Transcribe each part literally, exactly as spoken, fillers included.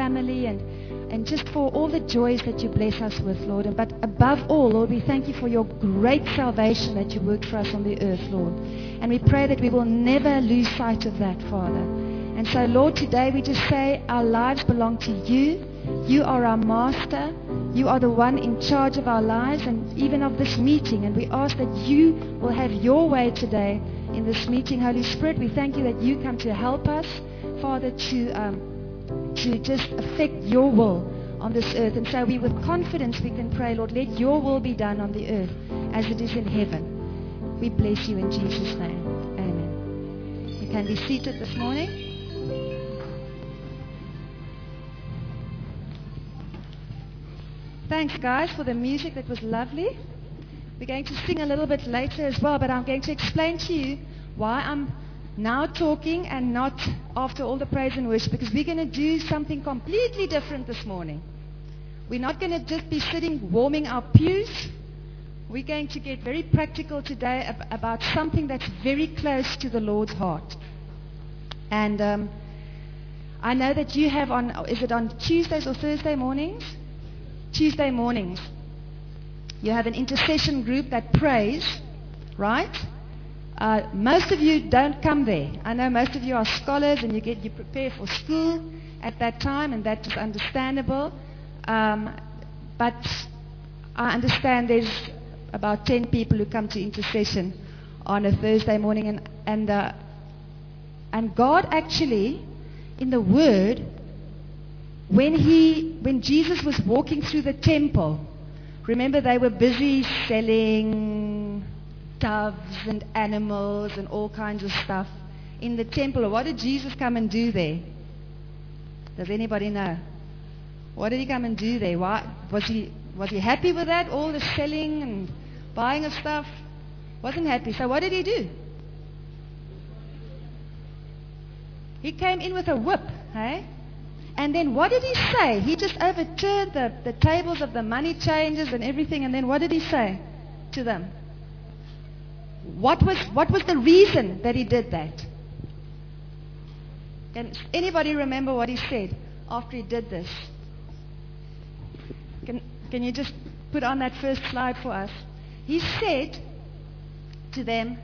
family, and, and just for all the joys that you bless us with, Lord. And, but above all, Lord, we thank you for your great salvation that you worked for us on the earth, Lord. And we pray that we will never lose sight of that, Father. And so, Lord, today we just say our lives belong to you. You are our master. You are the one in charge of our lives and even of this meeting. And we ask that you will have your way today in this meeting. Holy Spirit, we thank you that you come to help us, Father, to um, to just affect your will on this earth. And so we, with confidence, we can pray, Lord, let your will be done on the earth as it is in heaven. We bless you in Jesus' name. Amen. You can be seated this morning. Thanks, guys, for the music. That was lovely. We're going to sing a little bit later as well, but I'm going to explain to you why I'm now talking and not after all the praise and worship, because we're going to do something completely different this morning. We're not going to just be sitting warming our pews. We're going to get very practical today ab- about something that's very close to the Lord's heart. And um, I know that you have on, is it on Tuesdays or Thursday mornings? Tuesday mornings, you have an intercession group that prays, right? Uh, most of you don't come there. I know most of you are scholars and you get you prepare for school at that time, and that is understandable. Um, but I understand there's about ten people who come to intercession on a Thursday morning, and and uh, and God actually, in the Word, When he, when Jesus was walking through the temple, remember they were busy selling doves and animals and all kinds of stuff in the temple. What did Jesus come and do there? Does anybody know? What did he come and do there? Why, was he was he happy with that? All the selling and buying of stuff? Wasn't happy. So what did he do? He came in with a whip, hey? And then what did he say? He just overturned the, the tables of the money changers and everything. And then what did he say to them? What was what was the reason that he did that? Can anybody remember what he said after he did this? Can, can you just put on that first slide for us? He said to them,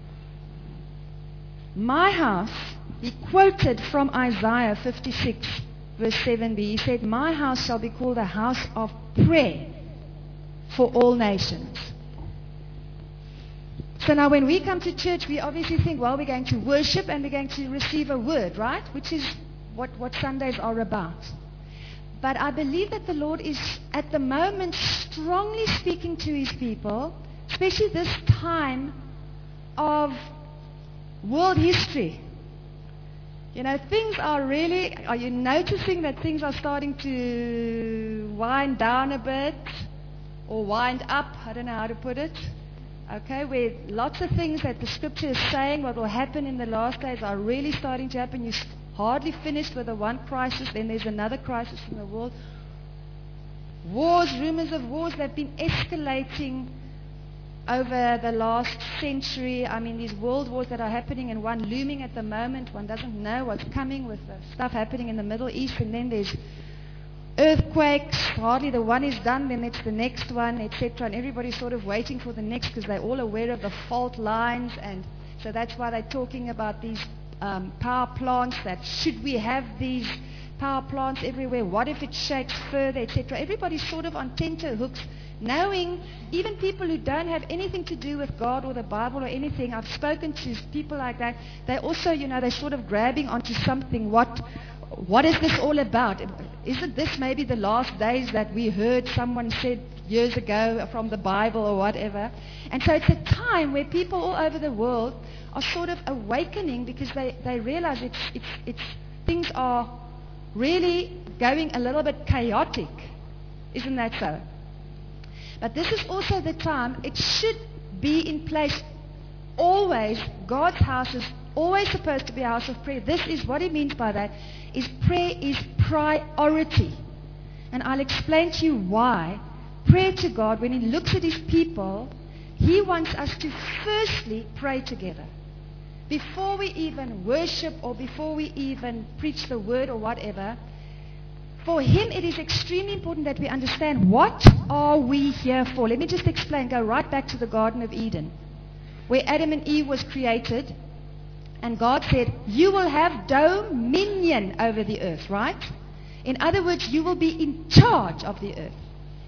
my house, he quoted from Isaiah fifty-six. Verse seven b, he said, my house shall be called a house of prayer for all nations. So now when we come to church, we obviously think, well, we're going to worship and we're going to receive a word, right? Which is what, what Sundays are about. But I believe that the Lord is at the moment strongly speaking to his people, especially this time of world history. You know, things are really, are you noticing that things are starting to wind down a bit or wind up? I don't know how to put it. Okay, where lots of things that the scripture is saying what will happen in the last days are really starting to happen. You're hardly finished with the one crisis, then there's another crisis in the world. Wars, rumors of wars that have been escalating over the last century. I mean, these world wars that are happening and one looming at the moment. One doesn't know what's coming with the stuff happening in the Middle East. And then there's earthquakes. Hardly the one is done, then it's the next one, et cetera. And everybody's sort of waiting for the next because they're all aware of the fault lines. And so that's why they're talking about these um, power plants, that should we have these power plants everywhere? What if it shakes further, et cetera. Everybody's sort of on tenterhooks, knowing, even people who don't have anything to do with God or the Bible or anything. I've spoken to people like that. They also, you know, they're sort of grabbing onto something. What, what is this all about? Isn't this maybe the last days that we heard someone said years ago from the Bible or whatever? And so it's a time where people all over the world are sort of awakening because they, they realize it's, it's, it's, things are really going a little bit chaotic. Isn't that so? But this is also the time it should be in place always. God's house is always supposed to be a house of prayer. This is what he means by that, is prayer is priority. And I'll explain to you why. Prayer to God, when he looks at his people, he wants us to firstly pray together. Before we even worship or before we even preach the word or whatever, for him it is extremely important that we understand, what are we here for? Let me just explain. Go right back to the Garden of Eden, where Adam and Eve was created. And God said, you will have dominion over the earth, right? In other words, you will be in charge of the earth.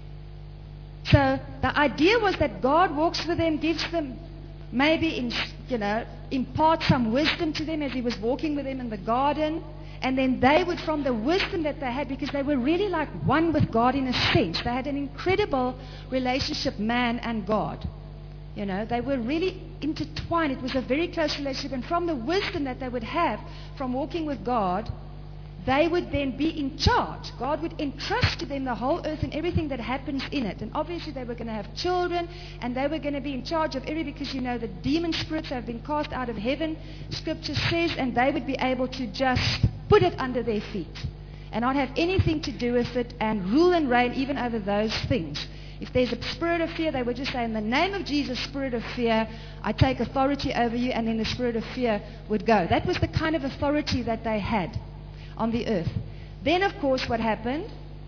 So the idea was that God walks with them, gives them maybe, in, you know, impart some wisdom to them as he was walking with them in the garden. And then they would, from the wisdom that they had, because they were really like one with God in a sense. They had an incredible relationship, man and God. You know, they were really intertwined. It was a very close relationship. And from the wisdom that they would have from walking with God, they would then be in charge. God would entrust to them the whole earth and everything that happens in it. And obviously they were going to have children, and they were going to be in charge of everything, because, you know, the demon spirits have been cast out of heaven, Scripture says, and they would be able to just put it under their feet and not have anything to do with it, and rule and reign even over those things. If there's a spirit of fear, they would just say, in the name of Jesus, spirit of fear, I take authority over you, and then the spirit of fear would go. That was the kind of authority that they had on the earth. Then, of course, what happened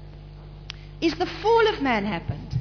is the fall of man happened.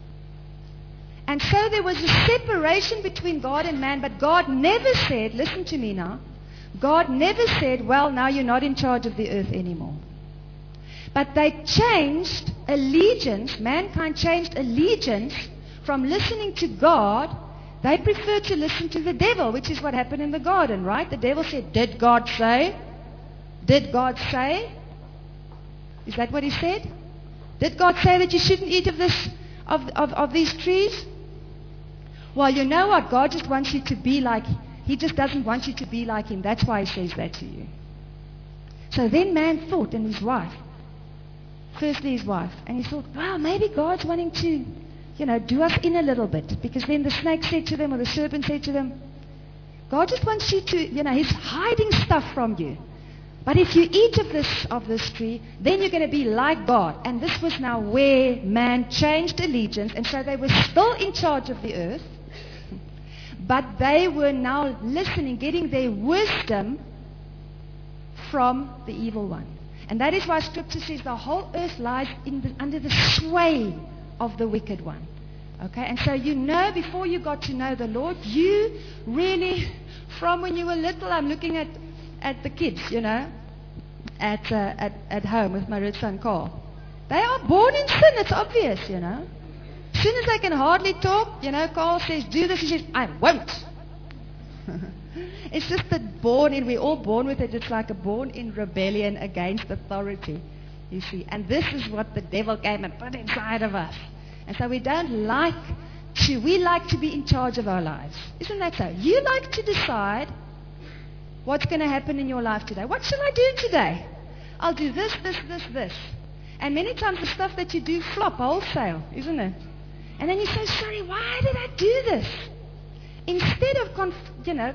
And so there was a separation between God and man, but God never said, listen to me now, God never said, well, now you're not in charge of the earth anymore. But they changed allegiance, mankind changed allegiance from listening to God. They preferred to listen to the devil, which is what happened in the garden, right? The devil said, did God say? Did God say? Is that what he said? Did God say that you shouldn't eat of this, of, of, of these trees? Well, you know what? God just wants you to be like, he just doesn't want you to be like him. That's why he says that to you. So then man thought, and his wife, firstly his wife, and he thought, wow, maybe God's wanting to, you know, do us in a little bit. Because then the snake said to them, or the serpent said to them, God just wants you to, you know, he's hiding stuff from you. But if you eat of this of this tree, then you're going to be like God. And this was now where man changed allegiance, and so they were still in charge of the earth, but they were now listening, getting their wisdom from the evil one. And that is why Scripture says the whole earth lies in the, under the sway of the wicked one. Okay, and so you know, before you got to know the Lord, you really, from when you were little, I'm looking at at the kids, you know, at, uh, at at home with my rich son Carl. They are born in sin, it's obvious, you know. As soon as they can hardly talk, you know, Carl says, do this, he says, I won't. It's just that born in, we're all born with it. It's like a born in rebellion against authority, you see. And this is what the devil came and put inside of us. And so we don't like to, we like to be in charge of our lives. Isn't that so? You like to decide what's going to happen in your life today. What shall I do today? I'll do this, this, this, this. And many times the stuff that you do flop wholesale, isn't it? And then you say, sorry, why did I do this? Instead of, conf- you know,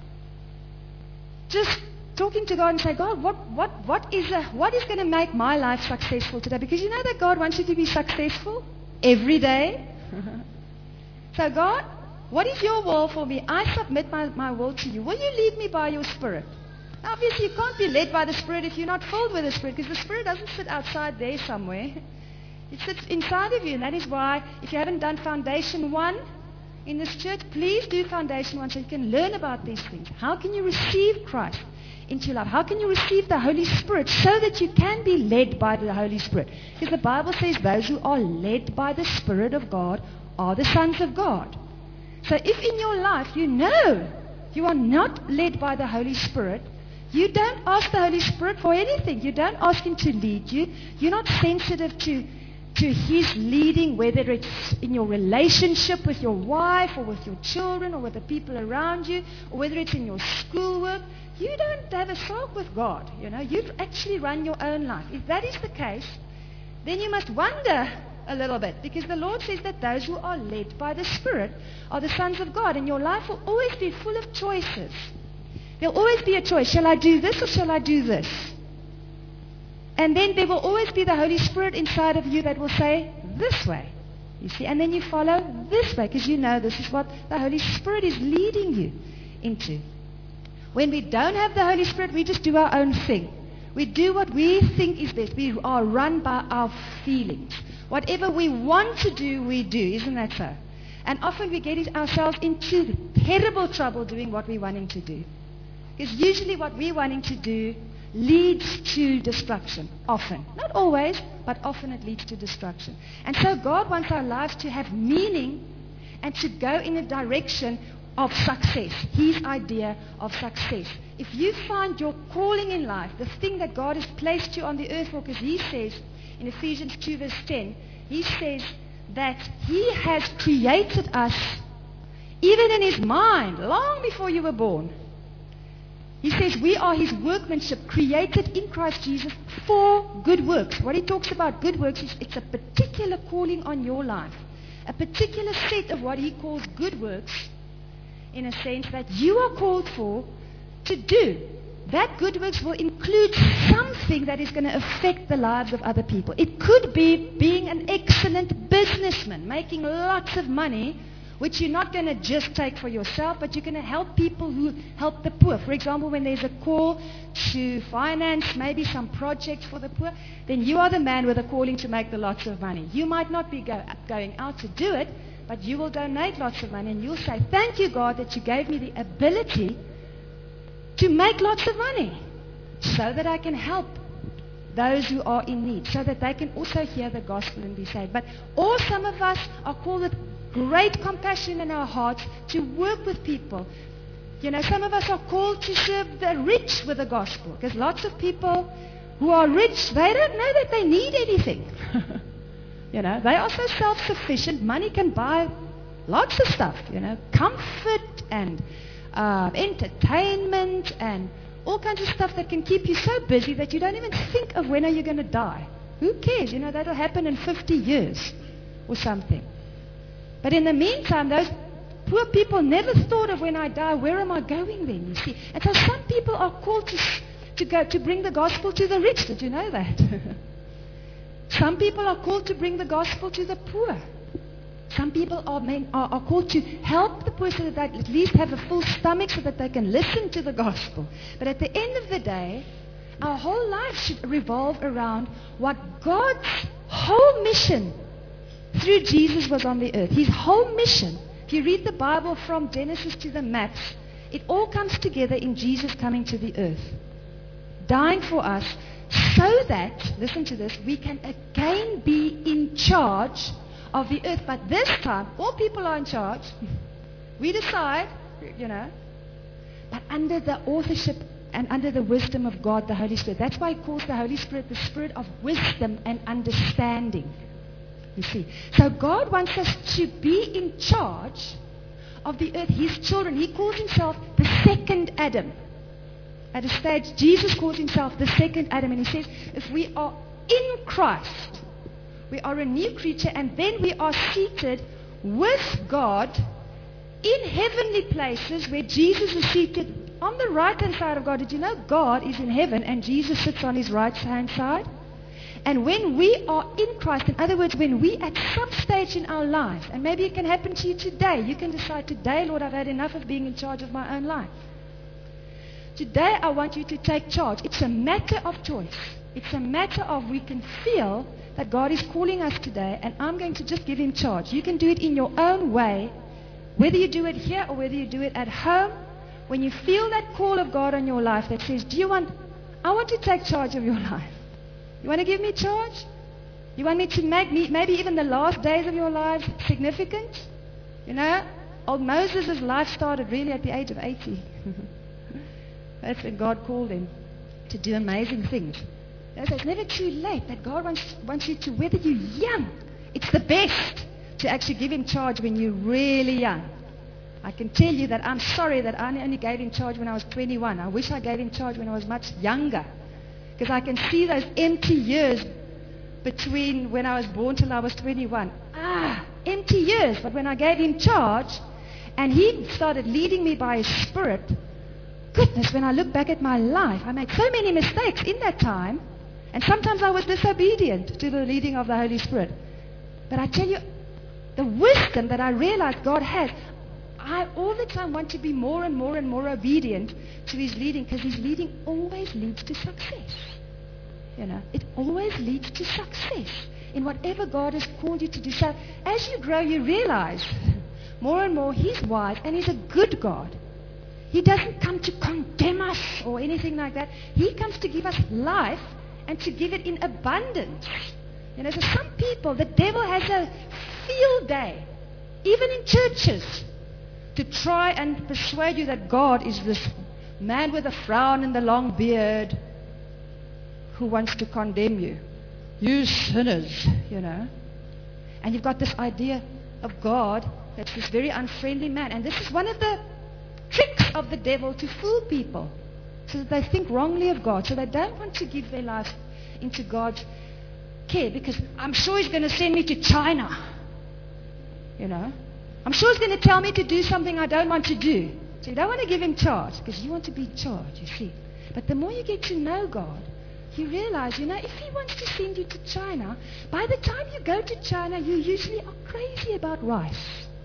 just talking to God and say, God, what, what, what is a, what is going to make my life successful today? Because you know that God wants you to be successful every day. So God, what is your will for me? I submit my, my will to you. Will you lead me by your Spirit? Now, obviously, you can't be led by the Spirit if you're not filled with the Spirit, because the Spirit doesn't sit outside there somewhere. It sits inside of you, and that is why, if you haven't done Foundation One in this church, please do Foundation One so you can learn about these things. How can you receive Christ into your life? How can you receive the Holy Spirit so that you can be led by the Holy Spirit? Because the Bible says those who are led by the Spirit of God are the sons of God. So if in your life you know you are not led by the Holy Spirit, you don't ask the Holy Spirit for anything. You don't ask Him to lead you. You're not sensitive to, to His leading, whether it's in your relationship with your wife or with your children or with the people around you, or whether it's in your schoolwork. You don't have a talk with God. You know, you actually run your own life. If that is the case, then you must wonder a little bit, because the Lord says that those who are led by the Spirit are the sons of God, and your life will always be full of choices. There'll always be a choice. Shall I do this or shall I do this? And then there will always be the Holy Spirit inside of you that will say, this way. You see, and then you follow this way, because you know this is what the Holy Spirit is leading you into. When we don't have the Holy Spirit, we just do our own thing. We do what we think is best. We are run by our feelings. Whatever we want to do, we do. Isn't that so? And often we get ourselves into terrible trouble doing what we're wanting to do. Because usually what we're wanting to do leads to destruction. Often. Not always, but often it leads to destruction. And so God wants our lives to have meaning and to go in a direction of success. His idea of success. If you find your calling in life, the thing that God has placed you on the earth for, because He says in Ephesians two verse ten, He says that He has created us even in His mind, long before you were born. He says we are His workmanship, created in Christ Jesus for good works. What He talks about good works is it's a particular calling on your life. A particular set of what He calls good works, in a sense that you are called for to do. That good works will include something that is going to affect the lives of other people. It could be being an excellent businessman, making lots of money, which you're not going to just take for yourself, but you're going to help people who help the poor. For example, when there's a call to finance maybe some project for the poor, then you are the man with a calling to make the lots of money. You might not be go, going out to do it, but you will donate lots of money, and you'll say, thank you, God, that you gave me the ability to make lots of money so that I can help those who are in need, so that they can also hear the gospel and be saved. But or some of us are called with great compassion in our hearts to work with people. You know, some of us are called to serve the rich with the gospel, because lots of people who are rich, they don't know that they need anything. You know, they are so self-sufficient. Money can buy lots of stuff, you know, comfort and uh, entertainment and all kinds of stuff that can keep you so busy that you don't even think of when are you going to die. Who cares? You know, that'll happen in fifty years or something. But in the meantime, those poor people never thought of when I die, where am I going then, you see? And so some people are called to, to go to bring the gospel to the rich. Did you know that? Some people are called to bring the gospel to the poor. Some people are, men, are, are called to help the poor so that they at least have a full stomach so that they can listen to the gospel. But at the end of the day, our whole life should revolve around what God's whole mission through Jesus was on the earth. His whole mission. If you read the Bible from Genesis to the maps, it all comes together in Jesus coming to the earth, dying for us, so that, listen to this, we can again be in charge of the earth. But this time, all people are in charge. We decide, you know, but under the authorship and under the wisdom of God, the Holy Spirit. That's why He calls the Holy Spirit the Spirit of wisdom and understanding. You see. So God wants us to be in charge of the earth, His children. He calls Himself the second Adam. At a stage, Jesus calls Himself the second Adam, and He says, if we are in Christ, we are a new creature, and then we are seated with God in heavenly places where Jesus is seated on the right-hand side of God. Did you know God is in heaven and Jesus sits on His right-hand side? And when we are in Christ, in other words, when we at some stage in our lives, and maybe it can happen to you today, you can decide today, Lord, I've had enough of being in charge of my own life. Today I want you to take charge. It's a matter of choice. It's a matter of we can feel that God is calling us today, and I'm going to just give Him charge. You can do it in your own way, whether you do it here or whether you do it at home. When you feel that call of God on your life that says, do you want, I want to take charge of your life. You want to give me charge? You want me to make me, maybe even the last days of your lives significant? You know, old Moses' life started really at the age of eighty. That's when God called him to do amazing things. So it's never too late that God wants, wants you to, whether you're young, it's the best to actually give Him charge when you're really young. I can tell you that I'm sorry that I only gave Him charge when I was twenty-one. I wish I gave Him charge when I was much younger. Because I can see those empty years between when I was born till I was twenty-one. Ah, empty years. But when I gave Him charge and He started leading me by His Spirit, goodness, when I look back at my life, I made so many mistakes in that time. And sometimes I was disobedient to the leading of the Holy Spirit. But I tell you, the wisdom that I realized God has, I all the time want to be more and more and more obedient to His leading, because His leading always leads to success. You know, it always leads to success in whatever God has called you to do. So as you grow, you realize more and more He's wise and He's a good God. He doesn't come to condemn us or anything like that. He comes to give us life and to give it in abundance. You know, so some people, the devil has a field day, even in churches, to try and persuade you that God is this man with a frown and the long beard who wants to condemn you. You sinners, you know. And you've got this idea of God that's this very unfriendly man. And this is one of the tricks of the devil, to fool people so that they think wrongly of God. So they don't want to give their life into God's care, because I'm sure He's going to send me to China. You know. I'm sure He's going to tell me to do something I don't want to do. So you don't want to give Him charge, because you want to be in charge, you see. But the more you get to know God, you realize, you know, if He wants to send you to China, by the time you go to China, you usually are crazy about rice.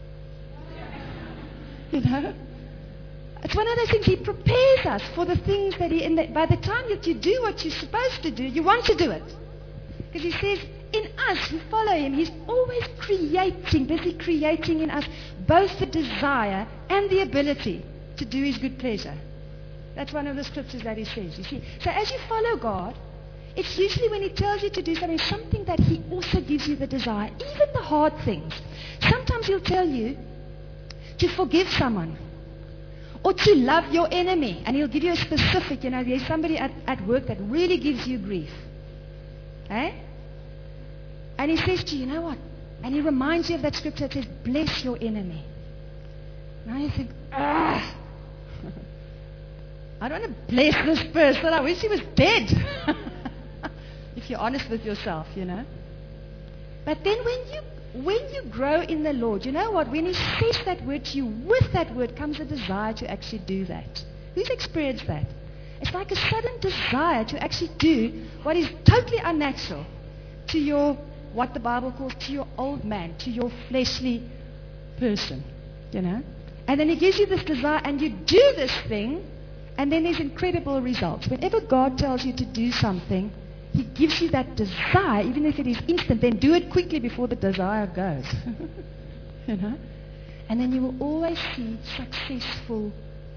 You know? It's one of those things. He prepares us for the things that He, in the, by the time that you do what you're supposed to do, you want to do it. Because He says, in us who follow Him, He's always creating, busy creating in us both the desire and the ability to do His good pleasure. That's one of the scriptures that He says, you see. So as you follow God, it's usually when He tells you to do something, something that He also gives you the desire, even the hard things. Sometimes He'll tell you to forgive someone, or to love your enemy. And He'll give you a specific, you know, there's somebody at, at work that really gives you grief. Eh? And He says to you, you know what? And He reminds you of that scripture that says, bless your enemy. Now you think, ah, I don't want to bless this person. I wish he was dead. If you're honest with yourself, you know. But then when you when you grow in the Lord, you know what? When He says that word to you, with that word comes a desire to actually do that. Who's experienced that? It's like a sudden desire to actually do what is totally unnatural to your, what the Bible calls, to your old man, to your fleshly person, you know. And then He gives you this desire, and you do this thing, and then there's incredible results. Whenever God tells you to do something, He gives you that desire, even if it is instant. Then do it quickly before the desire goes. You know? And then you will always see successful,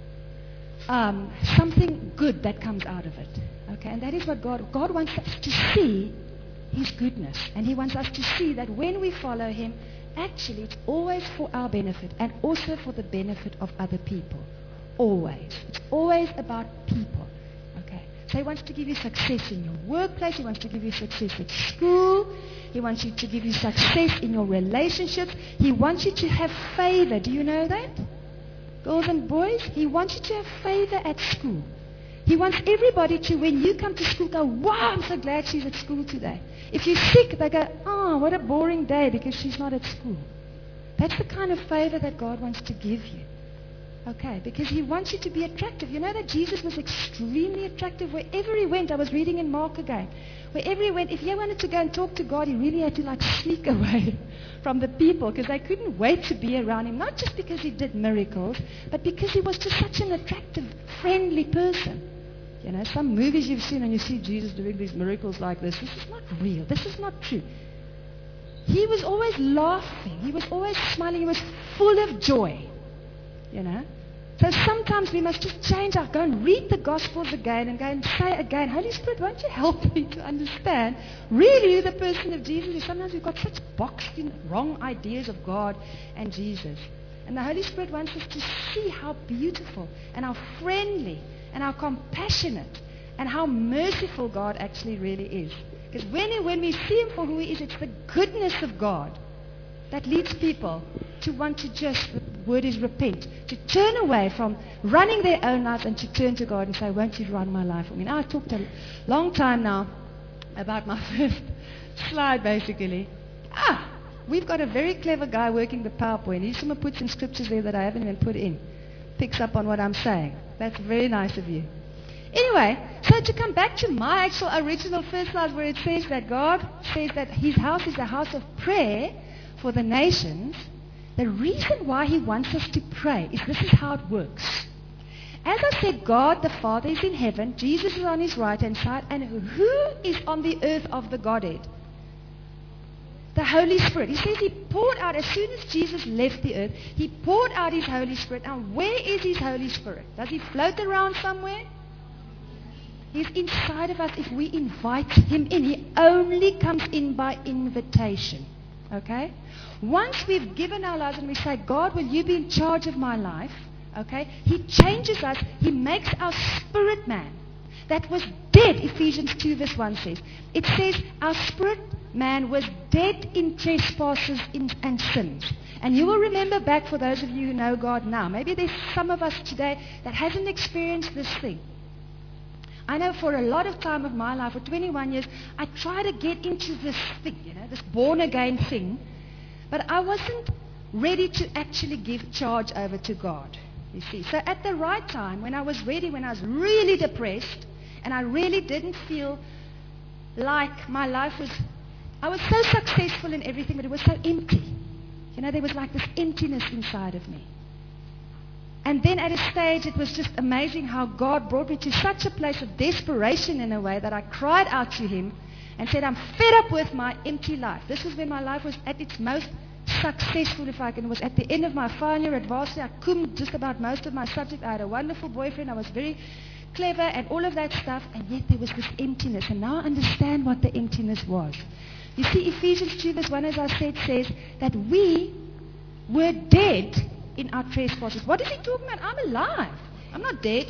um, something good that comes out of it. Okay? And that is what God, God wants us to see His goodness. And He wants us to see that when we follow Him, actually it's always for our benefit and also for the benefit of other people. Always. It's always about people. Okay? So He wants to give you success in your workplace. He wants to give you success at school. He wants you to give you success in your relationships. He wants you to have favor. Do you know that? Girls and boys, He wants you to have favor at school. He wants everybody to, when you come to school, go, wow, I'm so glad she's at school today. If you're sick, they go, oh, what a boring day because she's not at school. That's the kind of favor that God wants to give you. Okay, because He wants you to be attractive. You know that Jesus was extremely attractive wherever He went. I was reading in Mark again. Wherever He went, if He wanted to go and talk to God, He really had to like sneak away from the people because they couldn't wait to be around Him. Not just because He did miracles, but because He was just such an attractive, friendly person. You know, some movies you've seen and you see Jesus doing these miracles like this. This is not real. This is not true. He was always laughing. He was always smiling. He was full of joy. You know. So sometimes we must just change our, go and read the Gospels again and go and say again, Holy Spirit, won't you help me to understand really who the person of Jesus is? Sometimes we've got such boxed in wrong ideas of God and Jesus. And the Holy Spirit wants us to see how beautiful and how friendly and how compassionate and how merciful God actually really is. Because when, when we see Him for who He is, it's the goodness of God that leads people to want to just, the word is repent, to turn away from running their own lives and to turn to God and say, won't you run my life for me? Now, I've talked a long time now about my first slide, basically. Ah, we've got a very clever guy working the PowerPoint. He's going to put some scriptures there that I haven't even put in. Picks up on what I'm saying. That's very nice of you. Anyway, so to come back to my actual original first slide where it says that God says that His house is a house of prayer for the nations, the reason why He wants us to pray is this is how it works. As I said, God the Father is in heaven, Jesus is on his right hand side, and who is on the earth of the Godhead? The Holy Spirit. He says he poured out, as soon as Jesus left the earth, he poured out his Holy Spirit. Now, where is his Holy Spirit? Does he float around somewhere? He's inside of us if we invite him in. He only comes in by invitation. Okay? Once we've given our lives and we say, God, will you be in charge of my life? Okay? He changes us. He makes our spirit man that was dead, Ephesians two verse one says. It says our spirit man was dead in trespasses in, and sins. And you will remember back, for those of you who know God now, maybe there's some of us today that hasn't experienced this thing. I know for a lot of time of my life, for twenty-one years, I tried to get into this thing, you know, this born again thing, but I wasn't ready to actually give charge over to God, you see. So at the right time, when I was ready, when I was really depressed, and I really didn't feel like my life was, I was so successful in everything, but it was so empty. You know, there was like this emptiness inside of me. And then at a stage, it was just amazing how God brought me to such a place of desperation in a way that I cried out to him and said, I'm fed up with my empty life. This was when my life was at its most successful, if I can. It was at the end of my final year at varsity. I cummed just about most of my subject. I had a wonderful boyfriend. I was very clever and all of that stuff. And yet there was this emptiness. And now I understand what the emptiness was. You see, Ephesians two verse one, as I said, says that we were dead in our trespasses. What is he talking about? I'm alive. I'm not dead.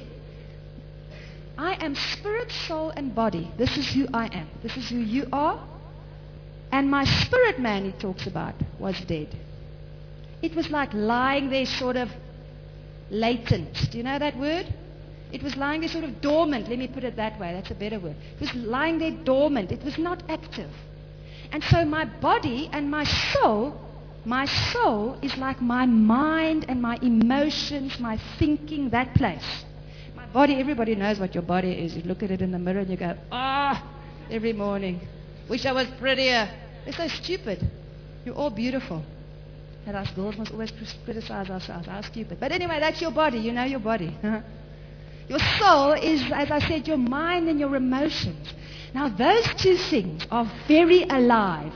I am spirit, soul, and body. This is who I am. This is who you are. And my spirit man, he talks about, was dead. It was like lying there sort of latent. Do you know that word? It was lying there sort of dormant. Let me put it that way. That's a better word. It was lying there dormant. It was not active. And so my body and my soul, my soul is like my mind and my emotions, my thinking, that place. My body, everybody knows what your body is. You look at it in the mirror and you go, ah, every morning. Wish I was prettier. They're so stupid. You're all beautiful. And us girls must always criticize ourselves. How stupid. But anyway, that's your body. You know your body. Your soul is, as I said, your mind and your emotions. Now, those two things are very alive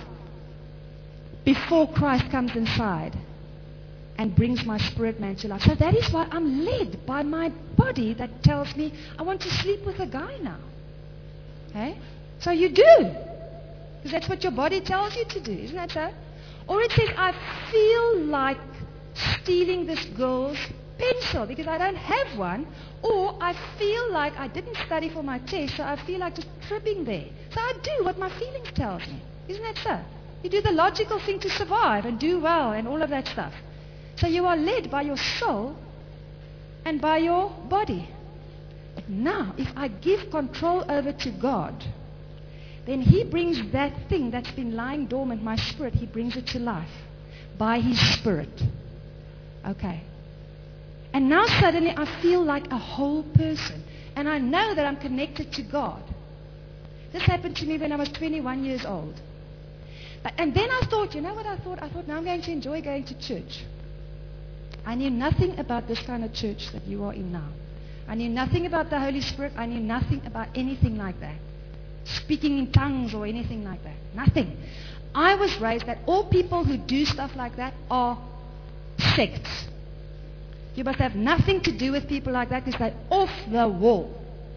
before Christ comes inside and brings my spirit man to life. So that is why I'm led by my body that tells me I want to sleep with a guy now. Okay? So you do. Because that's what your body tells you to do. Isn't that so? Or it says, I feel like stealing this girl's pencil because I don't have one. Or I feel like I didn't study for my test, so I feel like just tripping there. So I do what my feelings tells me. Isn't that so? You do the logical thing to survive and do well and all of that stuff. So you are led by your soul and by your body. But now, if I give control over to God, then he brings that thing that's been lying dormant, my spirit, he brings it to life by his spirit. Okay. And now suddenly I feel like a whole person. And I know that I'm connected to God. This happened to me when I was twenty-one years old. But, and then I thought, you know what I thought? I thought, now I'm going to enjoy going to church. I knew nothing about this kind of church that you are in now. I knew nothing about the Holy Spirit. I knew nothing about anything like that. Speaking in tongues or anything like that. Nothing. I was raised that all people who do stuff like that are sects. You must have nothing to do with people like that because they're off the wall.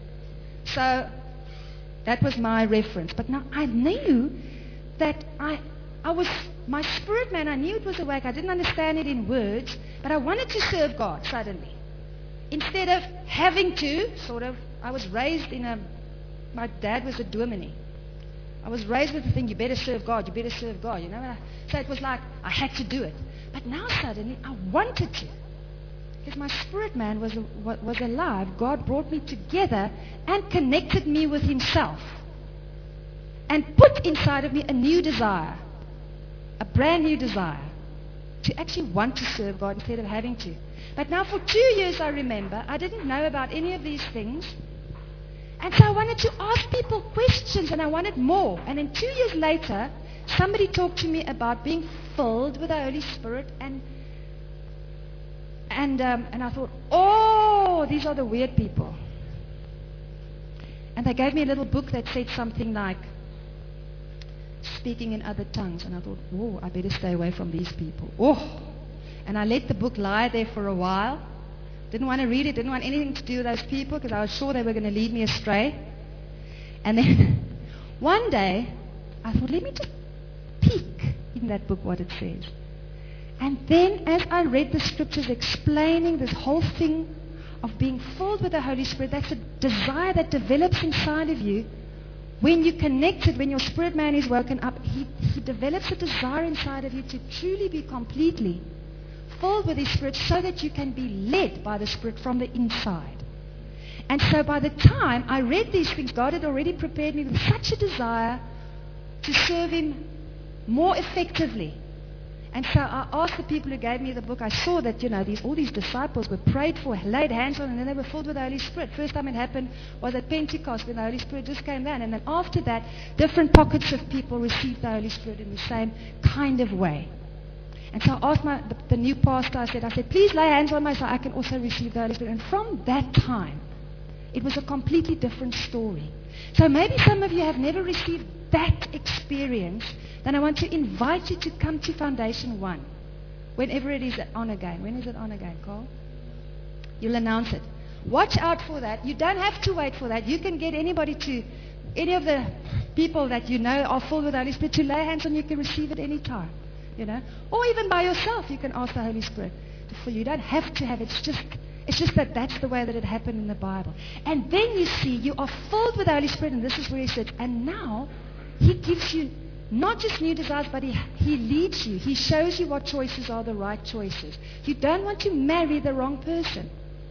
So that was my reference. But now I knew that I, I was, my spirit man, I knew it was awake. I didn't understand it in words, but I wanted to serve God suddenly. Instead of having to, sort of, I was raised in a, my dad was a dominee. I was raised with the thing, you better serve God, you better serve God, you know. So it was like, I had to do it. But now suddenly, I wanted to. Because my spirit man was, was alive. God brought me together and connected me with himself. And put inside of me a new desire. A brand new desire. To actually want to serve God instead of having to. But now for two years I remember, I didn't know about any of these things. And so I wanted to ask people questions and I wanted more. And then two years later, somebody talked to me about being filled with the Holy Spirit and And um, and I thought, oh, oh, these are the weird people. And they gave me a little book that said something like, speaking in other tongues. And I thought, oh, I better stay away from these people. Oh! And I let the book lie there for a while. Didn't want to read it, didn't want anything to do with those people because I was sure they were going to lead me astray. And then one day, I thought, let me just peek in that book what it says. And then as I read the scriptures explaining this whole thing of being filled with the Holy Spirit, that's a desire that develops inside of you. When you connect it, when your spirit man is woken up, he, he develops a desire inside of you to truly be completely filled with His Spirit so that you can be led by the Spirit from the inside. And so by the time I read these things, God had already prepared me with such a desire to serve Him more effectively. And so I asked the people who gave me the book, I saw that, you know, these all these disciples were prayed for, laid hands on, and then they were filled with the Holy Spirit. First time it happened was at Pentecost when the Holy Spirit just came down. And then after that, different pockets of people received the Holy Spirit in the same kind of way. And so I asked my, the, the new pastor, I said, I said, please lay hands on me so I can also receive the Holy Spirit. And from that time, it was a completely different story. So maybe some of you have never received that experience, then I want to invite you to come to Foundation One. Whenever it is on again. When is it on again, Carl? You'll announce it. Watch out for that. You don't have to wait for that. You can get anybody to, any of the people that you know are filled with the Holy Spirit to lay hands on you. You can receive it any time. You know? Or even by yourself, you can ask the Holy Spirit to fill you. You don't have to have it. It's just It's just that that's the way that it happened in the Bible. And then you see, you are filled with the Holy Spirit, and this is where He sits. And now, He gives you not just new desires, but He, he leads you. He shows you what choices are the right choices. You don't want to marry the wrong person.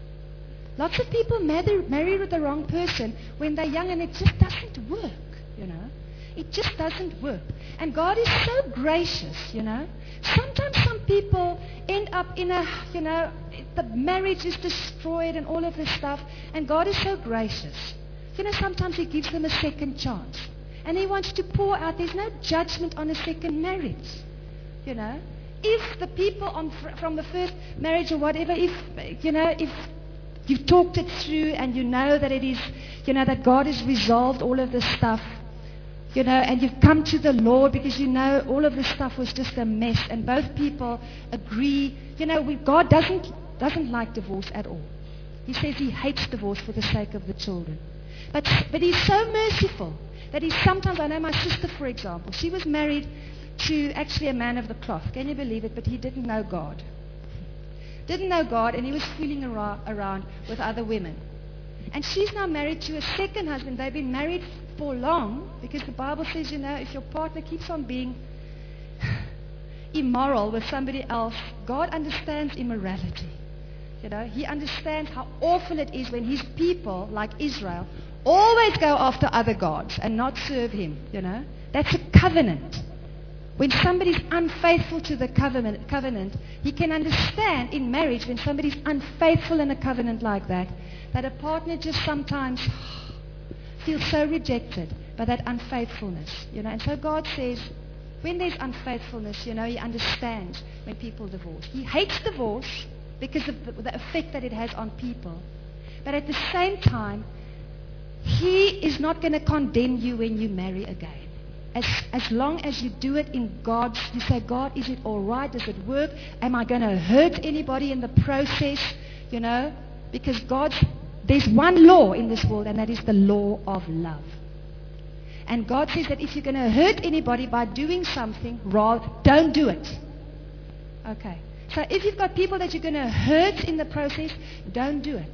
Lots of people marry, marry with the wrong person when they're young, and it just doesn't work, you know. It just doesn't work. And God is so gracious, you know. Sometimes some people end up in a, you know, the marriage is destroyed and all of this stuff. And God is so gracious. You know, sometimes He gives them a second chance. And He wants to pour out. There's no judgment on a second marriage. You know. If the people on from the first marriage or whatever, if, you know, if you've talked it through and you know that it is, you know, that God has resolved all of this stuff, you know, and you've come to the Lord because you know all of this stuff was just a mess, and both people agree. You know, we, God doesn't doesn't like divorce at all. He says He hates divorce for the sake of the children. But but He's so merciful that He sometimes, I know my sister, for example, she was married to actually a man of the cloth. Can you believe it? But he didn't know God. Didn't know God, and he was fooling around, around with other women. And she's now married to a second husband. They've been married for long, because the Bible says, you know, if your partner keeps on being immoral with somebody else, God understands immorality. You know, He understands how awful it is when His people, like Israel, always go after other gods and not serve Him. You know, that's a covenant. When somebody's unfaithful to the covenant, covenant, He can understand in marriage when somebody's unfaithful in a covenant like that, that a partner just sometimes feels so rejected by that unfaithfulness, you know. And so God says, when there's unfaithfulness, you know, He understands when people divorce. He hates divorce because of the, the effect that it has on people. But at the same time, He is not going to condemn you when you marry again. As, as long as you do it in God's, you say, God, is it all right? Does it work? Am I going to hurt anybody in the process? You know, because God's, there's one law in this world, and that is the law of love. And God says that if you're going to hurt anybody by doing something wrong, don't do it. Okay. So if you've got people that you're going to hurt in the process, don't do it.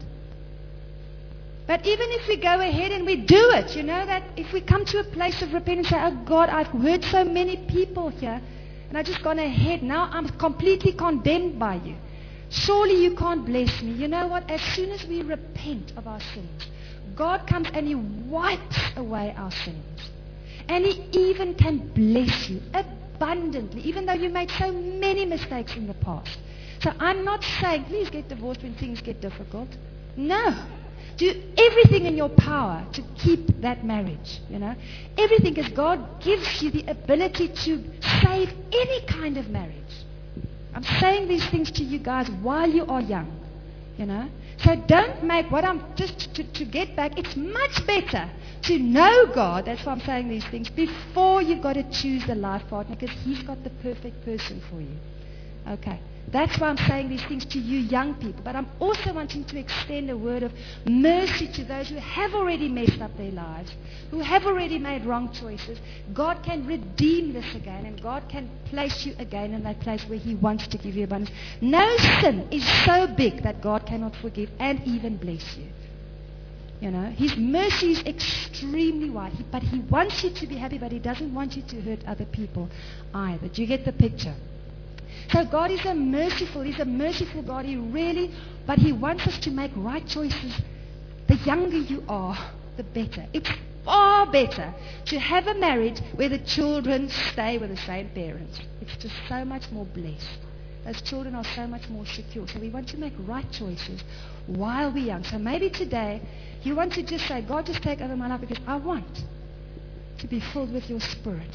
But even if we go ahead and we do it, you know, that if we come to a place of repentance and say, oh God, I've hurt so many people here, and I've just gone ahead, now I'm completely condemned by you. Surely you can't bless me. You know what? As soon as we repent of our sins, God comes and He wipes away our sins. And He even can bless you abundantly, even though you made so many mistakes in the past. So I'm not saying, please get divorced when things get difficult. No. Do everything in your power to keep that marriage, you know. Everything, because God gives you the ability to save any kind of marriage. I'm saying these things to you guys while you are young. You know? So don't make what I'm, just to, to get back, it's much better to know God, that's why I'm saying these things, before you've got to choose the life partner, because He's got the perfect person for you. Okay. That's why I'm saying these things to you young people. But I'm also wanting to extend a word of mercy to those who have already messed up their lives, who have already made wrong choices. God can redeem this again, and God can place you again in that place where He wants to give you abundance. No sin is so big that God cannot forgive and even bless you. You know, His mercy is extremely wide. He, but He wants you to be happy, but He doesn't want you to hurt other people either. Do you get the picture? So God is a merciful, He's a merciful God. He really, but He wants us to make right choices. The younger you are, the better. It's far better to have a marriage where the children stay with the same parents. It's just so much more blessed. Those children are so much more secure. So we want to make right choices while we're young. So maybe today you want to just say, God, just take over my life because I want to be filled with your Spirit.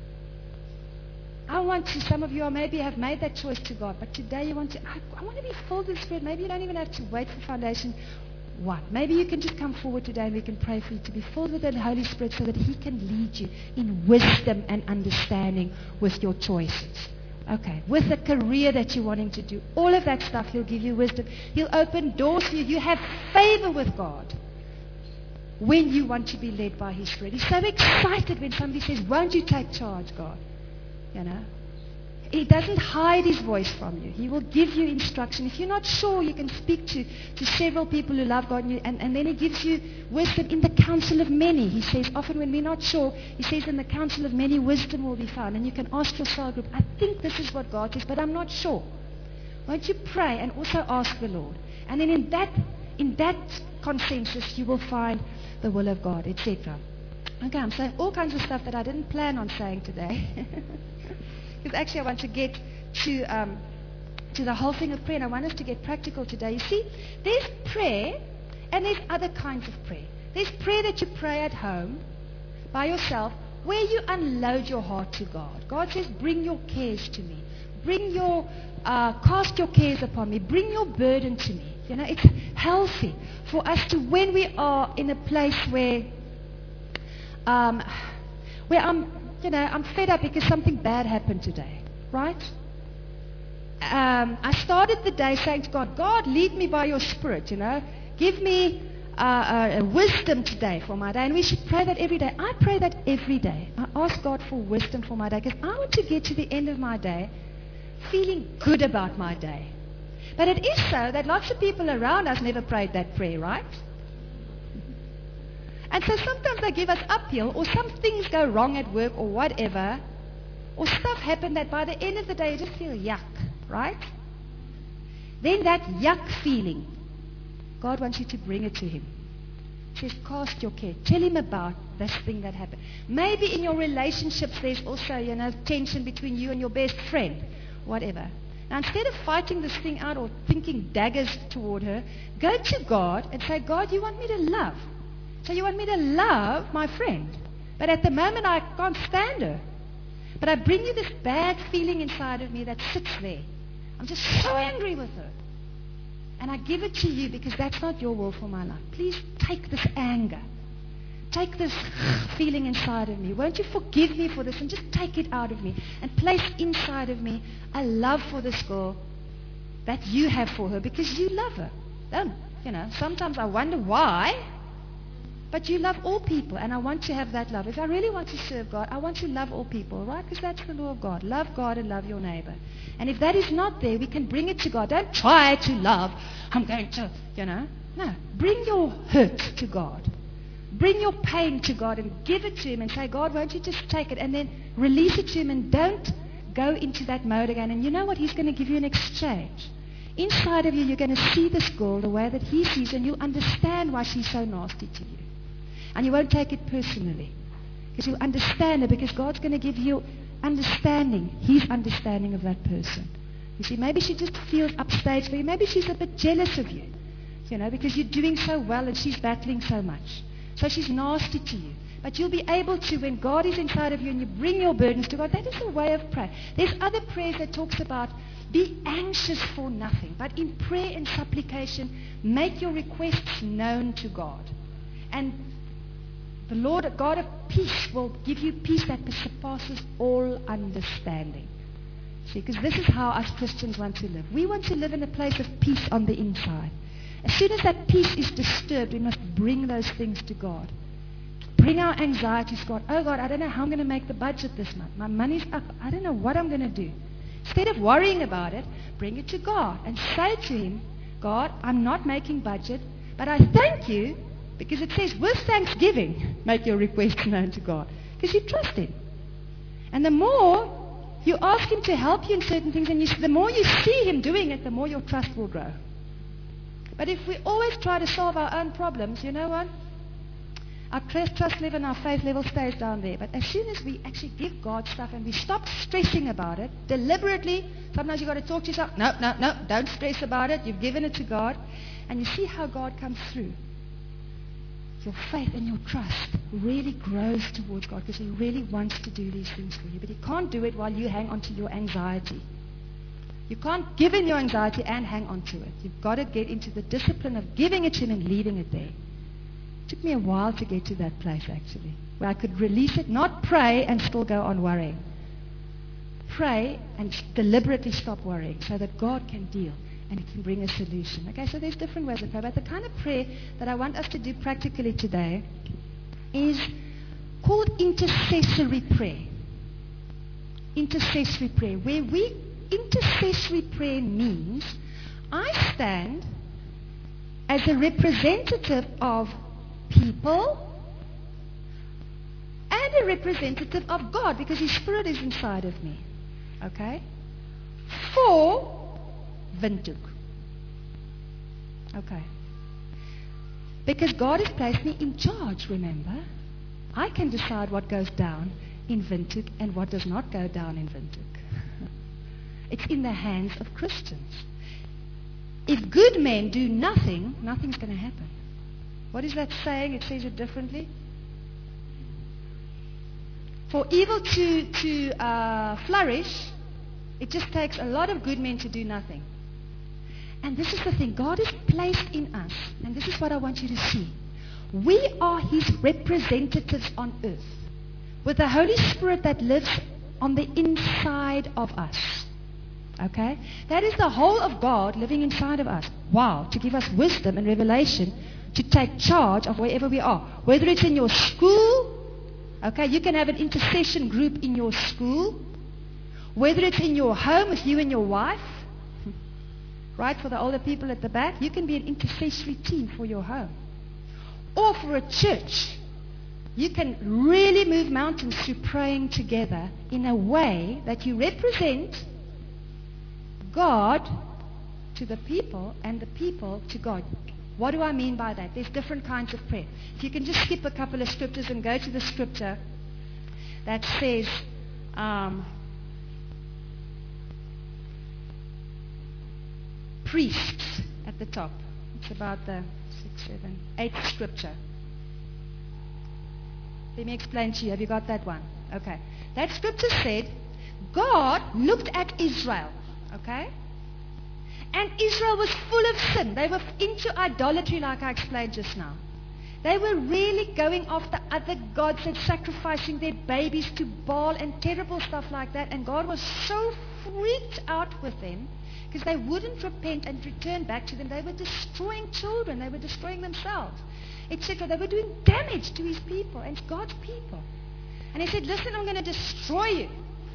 I want to, some of you maybe have made that choice to God, but today you want to, I, I want to be filled with the Spirit. Maybe you don't even have to wait for foundation one. Maybe you can just come forward today and we can pray for you to be filled with the Holy Spirit so that He can lead you in wisdom and understanding with your choices. Okay, with the career that you're wanting to do, all of that stuff, He'll give you wisdom. He'll open doors for you. You have favor with God when you want to be led by His Spirit. He's so excited when somebody says, won't you take charge, God? You know, He doesn't hide His voice from you. He will give you instruction. If you're not sure, you can speak to, to several people who love God, and, you, and, and then He gives you wisdom in the counsel of many. He says, often when we're not sure, He says, in the counsel of many, wisdom will be found. And you can ask your cell group, I think this is what God says, but I'm not sure. Won't you pray and also ask the Lord? And then in that, in that consensus, you will find the will of God, et cetera. Okay, I'm saying all kinds of stuff that I didn't plan on saying today. Because actually I want to get to um, to the whole thing of prayer, and I want us to get practical today. You see, there's prayer, and there's other kinds of prayer. There's prayer that you pray at home, by yourself, where you unload your heart to God. God says, bring your cares to me. Bring your, uh, cast your cares upon me. Bring your burden to me. You know, it's healthy for us to, when we are in a place where, um, where I'm, you know, I'm fed up because something bad happened today, right? Um, I started the day saying to God, God, lead me by your Spirit, you know. Give me uh, uh, wisdom today for my day. And we should pray that every day. I pray that every day. I ask God for wisdom for my day because I want to get to the end of my day feeling good about my day. But it is so that lots of people around us never prayed that prayer, right? And so sometimes they give us uphill, or some things go wrong at work or whatever, or stuff happen that by the end of the day you just feel yuck, right? Then that yuck feeling, God wants you to bring it to Him. He says, cast your care. Tell Him about this thing that happened. Maybe in your relationships there's also, you know, tension between you and your best friend, whatever. Now instead of fighting this thing out or thinking daggers toward her, go to God and say, God, you want me to love. So you want me to love my friend. But at the moment I can't stand her. But I bring you this bad feeling inside of me that sits there. I'm just so angry with her. And I give it to you because that's not your will for my life. Please take this anger. Take this feeling inside of me. Won't you forgive me for this and just take it out of me and place inside of me a love for this girl that you have for her because you love her. Don't, you know, sometimes I wonder why. But you love all people, and I want to have that love. If I really want to serve God, I want to love all people, right? Because that's the law of God. Love God and love your neighbor. And if that is not there, we can bring it to God. Don't try to love. I'm going to, you know. No. Bring your hurt to God. Bring your pain to God and give it to Him and say, God, won't you just take it? And then release it to Him and don't go into that mode again. And you know what? He's going to give you an exchange. Inside of you, you're going to see this girl the way that He sees, and you'll understand why she's so nasty to you. And you won't take it personally. Because you'll understand her, because God's going to give you understanding, His understanding of that person. You see, maybe she just feels upstage for you. Maybe she's a bit jealous of you. You know, because you're doing so well and she's battling so much. So she's nasty to you. But you'll be able to, when God is inside of you and you bring your burdens to God, that is a way of prayer. There's other prayers that talks about Be anxious for nothing, but in prayer and supplication, make your requests known to God. And the Lord, God of peace, will give you peace that surpasses all understanding. See, because this is how us Christians want to live. We want to live in a place of peace on the inside. As soon as that peace is disturbed, we must bring those things to God. Bring our anxieties to God. Oh God, I don't know how I'm going to make the budget this month. My money's up. I don't know what I'm going to do. Instead of worrying about it, bring it to God and say to Him, God, I'm not making budget, but I thank you because it says, with thanksgiving, make your requests known to God. Because you trust Him. And the more you ask Him to help you in certain things, and you, the more you see Him doing it, the more your trust will grow. But if we always try to solve our own problems, you know what? Our trust level and our faith level stays down there. But as soon as we actually give God stuff and we stop stressing about it, deliberately, sometimes you've got to talk to yourself, no, no, no, don't stress about it. You've given it to God. And you see how God comes through. Your faith and your trust really grows towards God because He really wants to do these things for you. But He can't do it while you hang on to your anxiety. You can't give in your anxiety and hang on to it. You've got to get into the discipline of giving it to Him and leaving it there. It took me a while to get to that place, actually, where I could release it, not pray and still go on worrying. Pray and deliberately stop worrying so that God can deal and He can bring a solution. Okay, so there's different ways of prayer. But the kind of prayer that I want us to do practically today is called intercessory prayer. Intercessory prayer, where we intercessory prayer means I stand as a representative of people and a representative of God because His Spirit is inside of me. Okay? For Windhoek. Okay. Because God has placed me in charge, remember? I can decide what goes down in Windhoek and what does not go down in Windhoek. It's in the hands of Christians. If good men do nothing, nothing's going to happen. What is that saying? It says it differently. For evil to, to uh, flourish, it just takes a lot of good men to do nothing. And this is the thing. God is placed in us. And this is what I want you to see. We are His representatives on earth. With the Holy Spirit that lives on the inside of us. Okay? That is the whole of God living inside of us. Wow. To give us wisdom and revelation to take charge of wherever we are. Whether it's in your school. Okay? You can have an intercession group in your school. Whether it's in your home with you and your wife. Right? For the older people at the back. You can be an intercessory team for your home. Or for a church. You can really move mountains through praying together in a way that you represent God to the people and the people to God. What do I mean by that? There's different kinds of prayer. If you can just skip a couple of scriptures and go to the scripture that says, um, priests at the top. It's about the six, seven, eighth scripture. Let me explain to you. Have you got that one? Okay. That scripture said, God looked at Israel. Okay? And Israel was full of sin. They were into idolatry like I explained just now. They were really going after other gods and sacrificing their babies to Baal and terrible stuff like that. And God was so freaked out with them because they wouldn't repent and return back to them. They were destroying children. They were destroying themselves, et cetera. They were doing damage to His people and God's people. And He said, listen, I'm going to destroy you.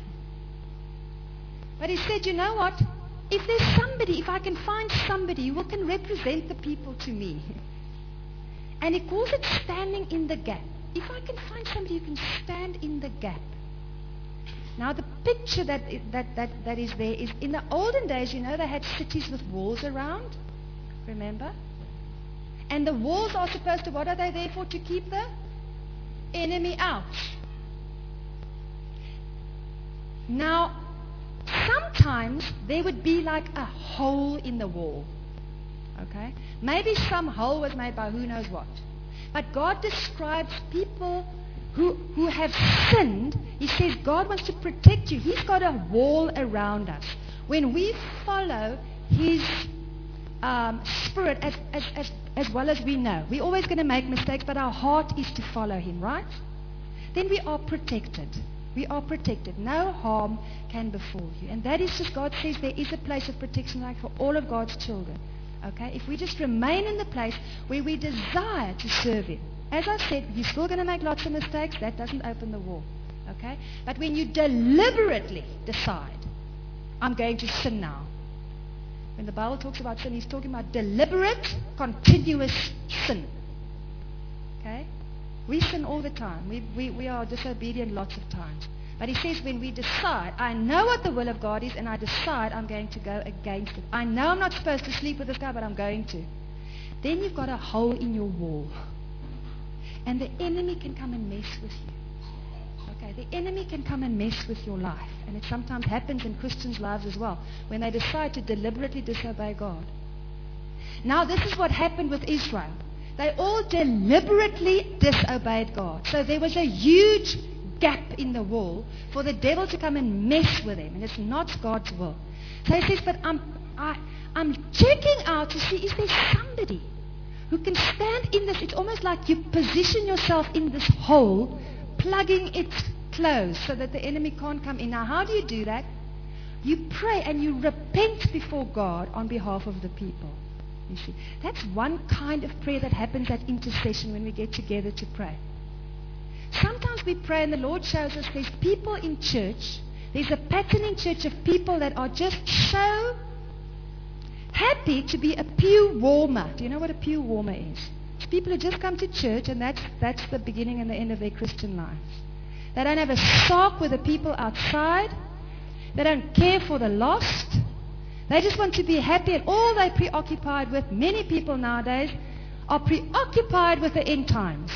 But He said, you know what? If there's somebody, if I can find somebody who can represent the people to me, and He calls it standing in the gap. If I can find somebody who can stand in the gap. Now the picture that, that, that, that is there is, in the olden days, you know, they had cities with walls around. Remember? And the walls are supposed to, what are they there for? To keep the enemy out. Now, sometimes there would be like a hole in the wall. Okay? Maybe some hole was made by who knows what. But God describes people who, who have sinned. He says God wants to protect you. He's got a wall around us. when we follow His um, Spirit as, as, as, as well as we know, we're always going to make mistakes, but our heart is to follow Him, right? Then we are protected. We are protected. No harm can befall you. And that is just, God says there is a place of protection like for all of God's children. Okay? If we just remain in the place where we desire to serve Him. As I said, you're still going to make lots of mistakes. That doesn't open the wall. Okay? But when you deliberately decide, I'm going to sin now. When the Bible talks about sin, He's talking about deliberate, continuous sin. Okay? We sin all the time. We, we, we are disobedient lots of times. But He says when we decide, I know what the will of God is, and I decide I'm going to go against it. I know I'm not supposed to sleep with this guy, but I'm going to. Then you've got a hole in your wall. And the enemy can come and mess with you. Okay, the enemy can come and mess with your life. And it sometimes happens in Christians' lives as well, when they decide to deliberately disobey God. Now this is what happened with Israel. They all deliberately disobeyed God. So there was a huge gap in the wall for the devil to come and mess with them. And it's not God's will. So He says, but I'm, I, I'm checking out to see, is there somebody who can stand in this? It's almost like you position yourself in this hole, plugging it closed so that the enemy can't come in. Now, how do you do that? You pray and you repent before God on behalf of the people. You see, that's one kind of prayer that happens at intercession when we get together to pray. Sometimes we pray and the Lord shows us there's people in church, there's a pattern in church of people that are just so happy to be a pew warmer. Do you know what a pew warmer is? It's people who just come to church and that's, that's the beginning and the end of their Christian lives. They don't have a sock with the people outside. They don't care for the lost. They just want to be happy, and all they're preoccupied with, many people nowadays, are preoccupied with the end times.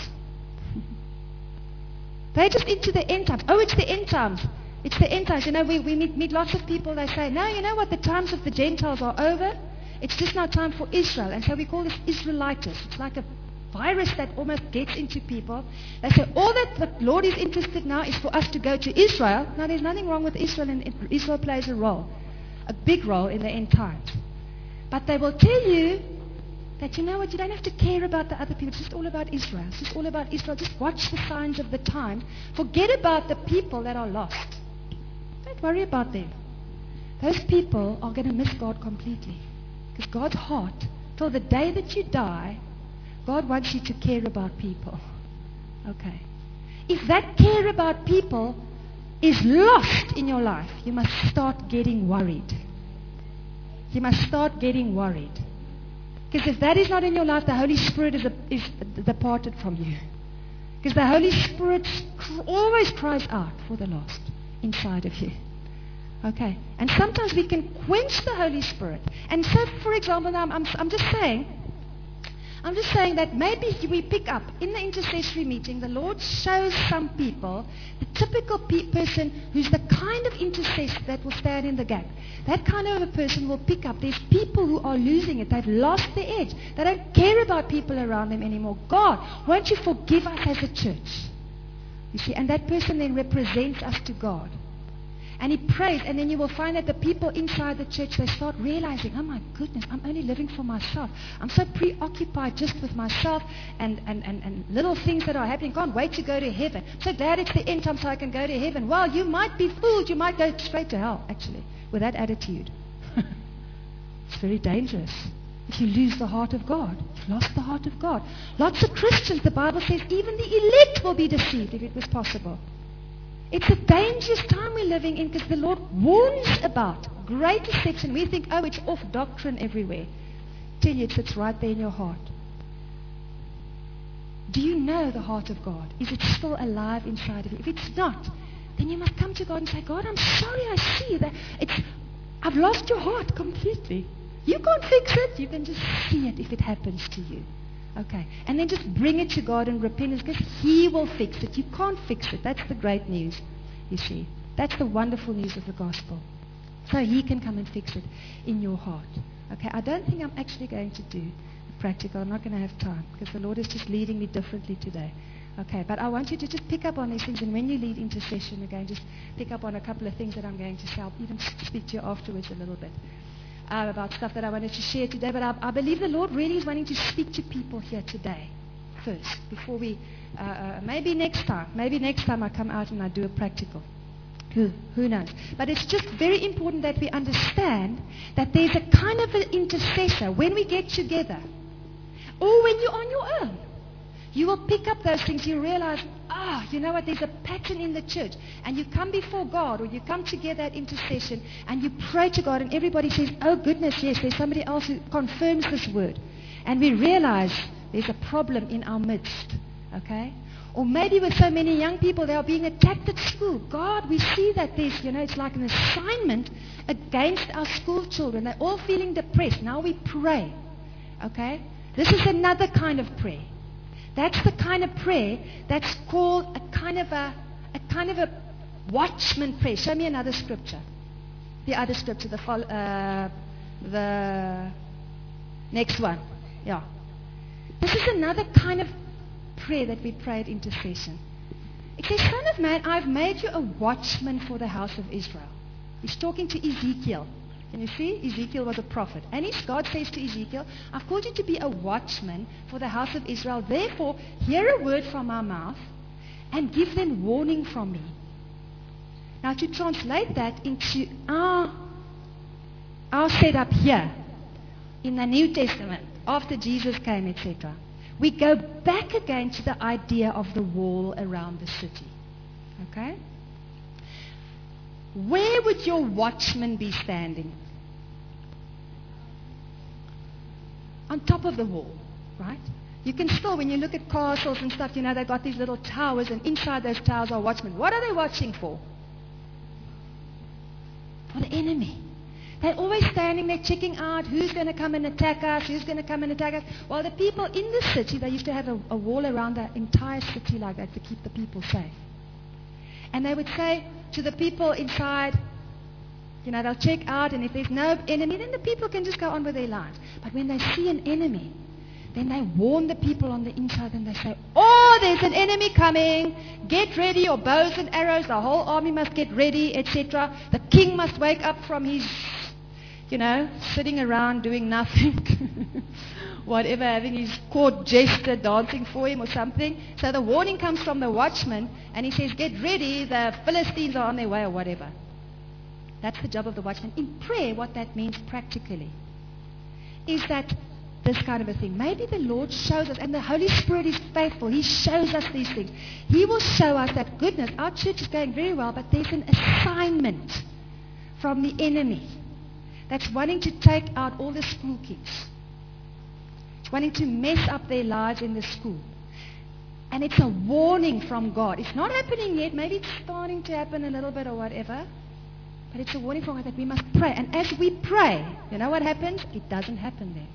They're just into the end times. Oh, it's the end times. It's the end times. You know, we, we meet, meet lots of people, they say, no, you know what, the times of the Gentiles are over. It's just now time for Israel. And so we call this Israelitis. It's like a virus that almost gets into people. They say, all that the Lord is interested now is for us to go to Israel. Now, there's nothing wrong with Israel, and Israel plays a role. A big role in the end times. But they will tell you that, you know what, you don't have to care about the other people. It's just all about Israel. It's just all about Israel. Just watch the signs of the times. Forget about the people that are lost. Don't worry about them. Those people are going to miss God completely. Because God's heart, till the day that you die, God wants you to care about people. Okay. If that care about people is lost in your life, you must start getting worried. You must start getting worried. Because if that is not in your life, the Holy Spirit is, a, is departed from you. Because the Holy Spirit always cries out for the lost inside of you. Okay. And sometimes we can quench the Holy Spirit. And so, for example, now I'm, I'm, I'm just saying, I'm just saying that maybe we pick up in the intercessory meeting, the Lord shows some people, the typical pe- person who's the kind of intercessor that will stand in the gap. That kind of a person will pick up. There's people who are losing it. They've lost the edge. They don't care about people around them anymore. God, won't you forgive us as a church? You see, and that person then represents us to God. And he prays, and then you will find that the people inside the church, they start realizing, oh my goodness, I'm only living for myself. I'm so preoccupied just with myself and, and, and, and little things that are happening. Can't wait to go to heaven. I'm so glad it's the end time so I can go to heaven. Well, you might be fooled. You might go straight to hell, actually, with that attitude. It's very dangerous. If you lose the heart of God, you've lost the heart of God. Lots of Christians, the Bible says, even the elect will be deceived if it was possible. It's a dangerous time we're living in because the Lord warns about great deception. We think, oh, it's off doctrine everywhere. I tell you, it sits right there in your heart. Do you know the heart of God? Is it still alive inside of you? If it's not, then you must come to God and say, God, I'm sorry, I see that it's, I've lost your heart completely. You can't fix it. You can just see it if it happens to you. Okay. And then just bring it to God in repentance because He will fix it. You can't fix it. That's the great news, you see. That's the wonderful news of the gospel. So He can come and fix it in your heart. Okay. I don't think I'm actually going to do practical. I'm not going to have time because the Lord is just leading me differently today. Okay, but I want you to just pick up on these things, and when you lead intercession again, just pick up on a couple of things that I'm going to say. I'll even speak to you afterwards a little bit uh, about stuff that I wanted to share today. But I, I believe the Lord really is wanting to speak to people here today first, before we, uh, uh, maybe next time, maybe next time I come out and I do a practical. Who, who knows? But it's just very important that we understand that there's a kind of an intercessor when we get together, or when you're on your own. You will pick up those things. You realize, ah, you know what, there's a pattern in the church. And you come before God, or you come together at intercession, and you pray to God, and everybody says, oh goodness, yes, there's somebody else who confirms this word. And we realize there's a problem in our midst. Okay? Or maybe with so many young people, they are being attacked at school. God, we see that there's, you know, it's like an assignment against our school children. They're all feeling depressed. Now we pray. Okay? This is another kind of prayer. That's the kind of prayer that's called a kind of a, a kind of a watchman prayer. Show me another scripture. The other scripture, the fol- uh, the next one. Yeah. This is another kind of prayer that we pray at intercession. It says, Son of man, I've made you a watchman for the house of Israel. He's talking to Ezekiel. Can you see? Ezekiel was a prophet. And his God says to Ezekiel, I've called you to be a watchman for the house of Israel. Therefore, hear a word from my mouth and give them warning from me. Now, to translate that into our, our setup here, in the New Testament, after Jesus came, et cetera, we go back again to the idea of the wall around the city. Okay? Where would your watchman be standing? On top of the wall, right? You can still, when you look at castles and stuff, you know, they've got these little towers, and inside those towers are watchmen. What are they watching for? For the enemy. They're always standing there checking out who's going to come and attack us, who's going to come and attack us. Well, the people in the city, they used to have a, a wall around the entire city like that to keep the people safe. And they would say to the people inside, you know, they'll check out, and if there's no enemy, then the people can just go on with their lives. But when they see an enemy, then they warn the people on the inside, and they say, oh, there's an enemy coming. Get ready, your bows and arrows. The whole army must get ready, et cetera. The king must wake up from his, you know, sitting around doing nothing. Whatever, having his court jester dancing for him or something. So the warning comes from the watchman, and he says, get ready, the Philistines are on their way, or whatever. That's the job of the watchman. In prayer, what that means practically is that this kind of a thing. Maybe the Lord shows us, and the Holy Spirit is faithful. He shows us these things. He will show us that, goodness, our church is going very well, but there's an assignment from the enemy that's wanting to take out all the school kids. It's wanting to mess up their lives in the school. And it's a warning from God. It's not happening yet. Maybe it's starting to happen a little bit or whatever. But it's a warning from God that we must pray. And as we pray, you know what happens? It doesn't happen then.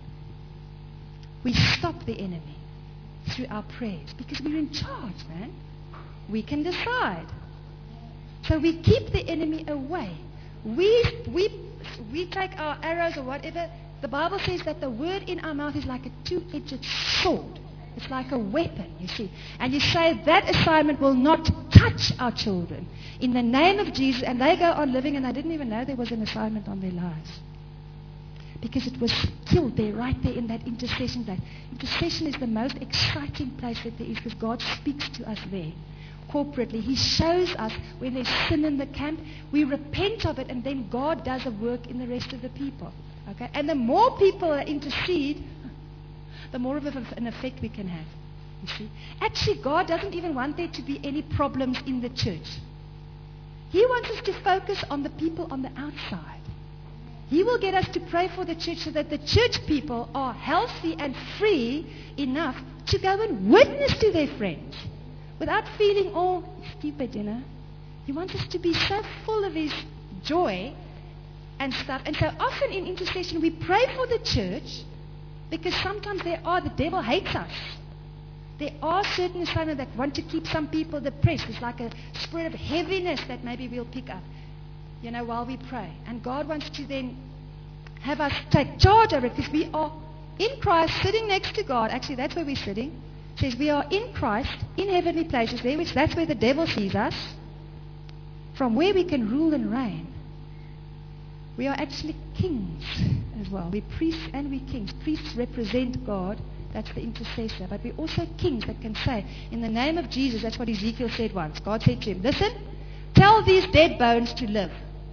We stop the enemy through our prayers because we're in charge, man. We can decide. So we keep the enemy away. We, we, we take our arrows or whatever. The Bible says that the word in our mouth is like a two-edged sword. It's like a weapon, you see. And you say that assignment will not touch our children in the name of Jesus. And they go on living, and I didn't even know there was an assignment on their lives. Because it was killed there, right there in that intercession place. Intercession is the most exciting place that there is, because God speaks to us there. Corporately, He shows us when there's sin in the camp. We repent of it, and then God does a work in the rest of the people. Okay? And the more people that intercede, the more of an effect we can have. You see? Actually, God doesn't even want there to be any problems in the church. He wants us to focus on the people on the outside. He will get us to pray for the church so that the church people are healthy and free enough to go and witness to their friends without feeling all stupid, you know. He wants us to be so full of His joy and stuff. And so often in intercession we pray for the church because sometimes there are, the devil hates us. There are certain assignments that want to keep some people depressed. It's like a spirit of heaviness that maybe we'll pick up, you know, while we pray. And God wants to then have us take charge of it because we are in Christ sitting next to God. Actually, that's where we're sitting. It says we are in Christ, in heavenly places there, which that's where the devil sees us, from where we can rule and reign. We are actually kings as well. We're priests and we're kings. Priests represent God. That's the intercessor. But we're also kings that can say, in the name of Jesus, that's what Ezekiel said once. God said to him, listen, tell these dead bones to live.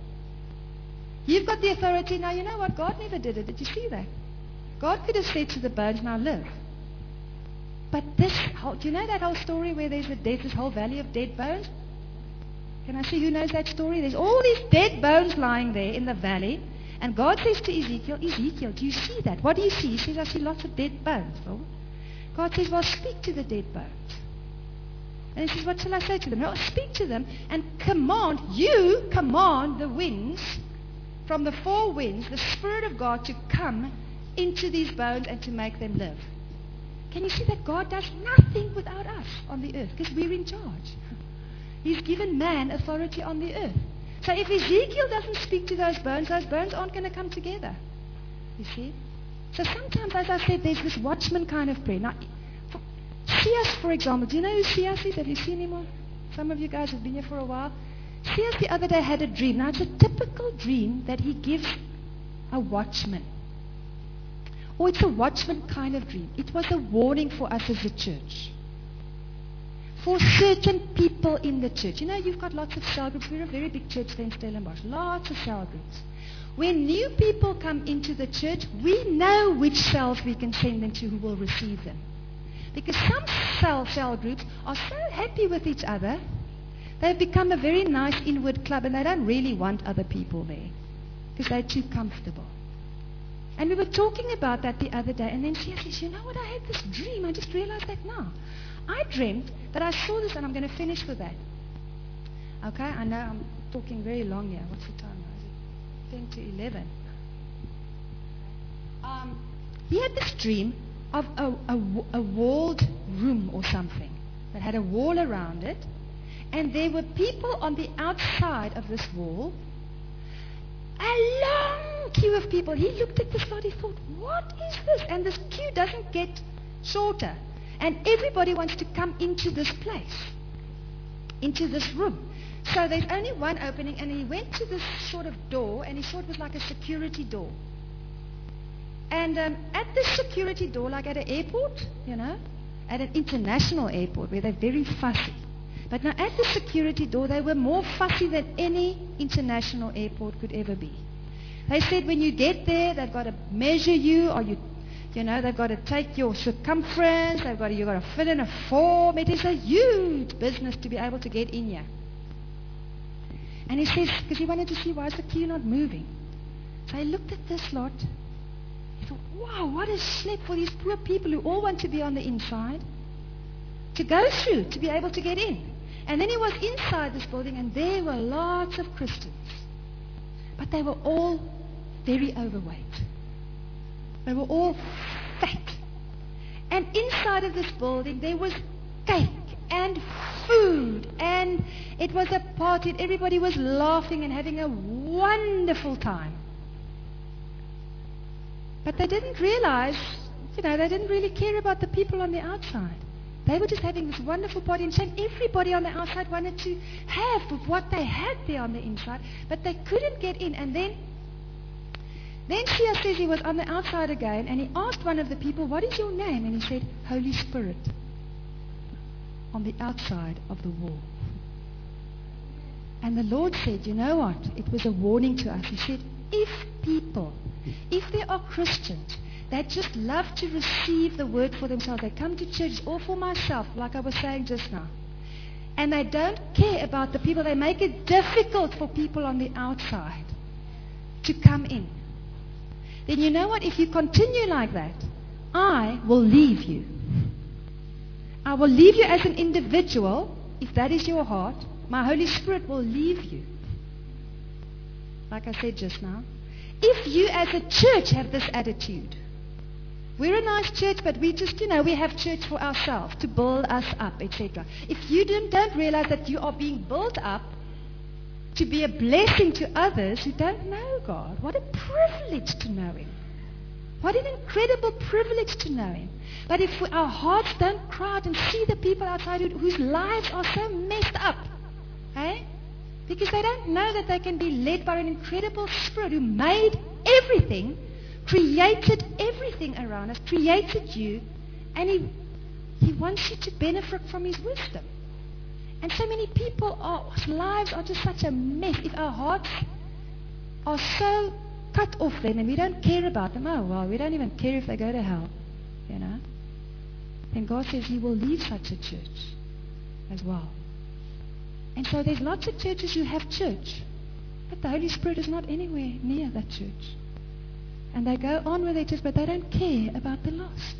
You've got the authority. Now, you know what? God never did it. Did you see that? God could have said to the bones, now live. But this, whole, do you know that whole story where there's a dead, this whole valley of dead bones? Can I see who knows that story? There's all these dead bones lying there in the valley. And God says to Ezekiel, Ezekiel, do you see that? What do you see? He says, I see lots of dead bones. Well, God says, well, speak to the dead bones. And he says, what shall I say to them? No, speak to them and command, you command the winds, from the four winds, the Spirit of God to come into these bones and to make them live. Can you see that God does nothing without us on the earth? Because we're in charge. He's given man authority on the earth. So if Ezekiel doesn't speak to those bones, those bones aren't going to come together. You see? So sometimes, as I said, there's this watchman kind of prayer. Now, for, C S, for example, do you know who C S is? Have you seen him? Or some of you guys have been here for a while. C S the other day had a dream. Now, it's a typical dream that he gives a watchman. Or it's a watchman kind of dream. It was a warning for us as a church. For certain people in the church. You know, you've got lots of cell groups. We're a very big church there in Stellenbosch. Lots of cell groups. When new people come into the church, we know which cells we can send them to who will receive them. Because some cell, cell groups are so happy with each other, they've become a very nice inward club and they don't really want other people there. Because they're too comfortable. And we were talking about that the other day, and then she says, you know what, I had this dream. I just realized that now. I dreamt that I saw this, and I'm going to finish with that. Okay, I know I'm talking very long here. What's the time now? Is it ten to eleven? Um, he had this dream of a, a, a walled room or something that had a wall around it, and there were people on the outside of this wall. A long queue of people. He looked at this lot, he thought, what is this? And this queue doesn't get shorter. And everybody wants to come into this place, into this room. So there's only one opening, and he went to this sort of door, and he saw it was like a security door. And um, at this security door, like at an airport, you know, at an international airport, where they're very fussy. But now at the security door, they were more fussy than any international airport could ever be. They said when you get there, they've got to measure you, or you, you know, they've got to take your circumference, they've got to, you've got to fill in a form. It is a huge business to be able to get in here. And he says, because he wanted to see why is the queue not moving. So he looked at this lot. He thought, wow, what a slip for these poor people who all want to be on the inside to go through, to be able to get in. And then he was inside this building, and there were lots of Christians. But they were all very overweight. They were all fat. And inside of this building, there was cake and food. And it was a party. And everybody was laughing and having a wonderful time. But they didn't realize, you know, they didn't really care about the people on the outside. They were just having this wonderful party, and saying everybody on the outside wanted to have of what they had there on the inside, but they couldn't get in. And then, then Shia says he was on the outside again, and he asked one of the people, what is your name? And he said, Holy Spirit, on the outside of the wall. And the Lord said, you know what? It was a warning to us. He said, if people, if there are Christians, they just love to receive the word for themselves. They come to church all for myself, like I was saying just now. And they don't care about the people. They make it difficult for people on the outside to come in. Then you know what? If you continue like that, I will leave you. I will leave you as an individual, if that is your heart. My Holy Spirit will leave you. Like I said just now. If you as a church have this attitude, we're a nice church, but we just, you know, we have church for ourselves, to build us up, et cetera. If you don't, don't realize that you are being built up to be a blessing to others who don't know God, what a privilege to know Him. What an incredible privilege to know Him. But if we, our hearts don't cry out and see the people outside who, whose lives are so messed up, eh? Because they don't know that they can be led by an incredible Spirit who made everything, created everything around us, created you, and He, he wants you to benefit from His wisdom. And so many people, are, lives are just such a mess. If our hearts are so cut off them and we don't care about them, oh well, we don't even care if they go to hell, you know. Then God says He will leave such a church as well. And so there's lots of churches who have church, but the Holy Spirit is not anywhere near that church. And they go on with their church, but they don't care about the lost.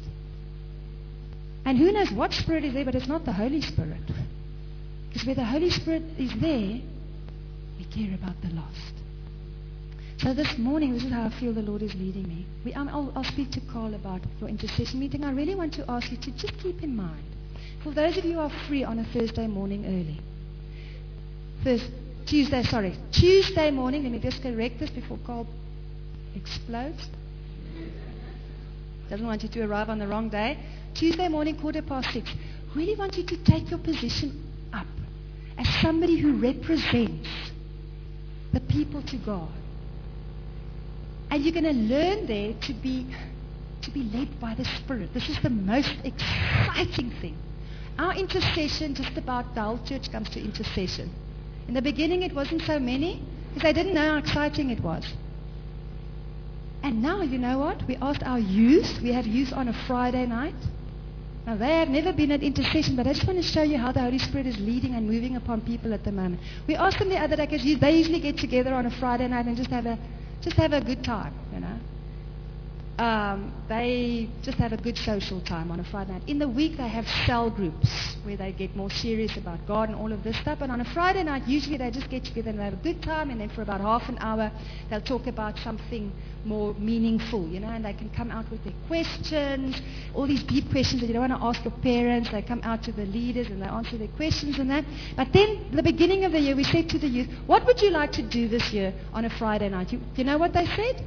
And who knows what Spirit is there, but it's not the Holy Spirit. Because where the Holy Spirit is there, we care about the lost. So this morning, this is how I feel the Lord is leading me. We, um, I'll, I'll speak to Carl about your intercession meeting. I really want to ask you to just keep in mind, for those of you who are free on a Thursday morning early, First, Tuesday, sorry, Tuesday morning, let me just correct this before Carl explodes. Doesn't want you to arrive on the wrong day. Tuesday morning, quarter past six. Really want you to take your position up as somebody who represents the people to God. And you're going to learn there to be to be led by the Spirit. This is the most exciting thing. Our intercession, just about the whole church comes to intercession. In the beginning it wasn't so many because they didn't know how exciting it was. And now, you know what? We asked our youth, we have youth on a Friday night. Now they have never been at intercession, but I just want to show you how the Holy Spirit is leading and moving upon people at the moment. We asked them the other day, because they usually get together on a Friday night and just have a just have a good time, you know. Um, they just have a good social time on a Friday night. In the week they have cell groups where they get more serious about God and all of this stuff. And on a Friday night usually they just get together and they have a good time, and then for about half an hour they'll talk about something more meaningful, you know, and they can come out with their questions, all these deep questions that you don't want to ask your parents. They come out to the leaders and they answer their questions and that. But then the beginning of the year we said to the youth, what would you like to do this year on a Friday night? You, you know what they said?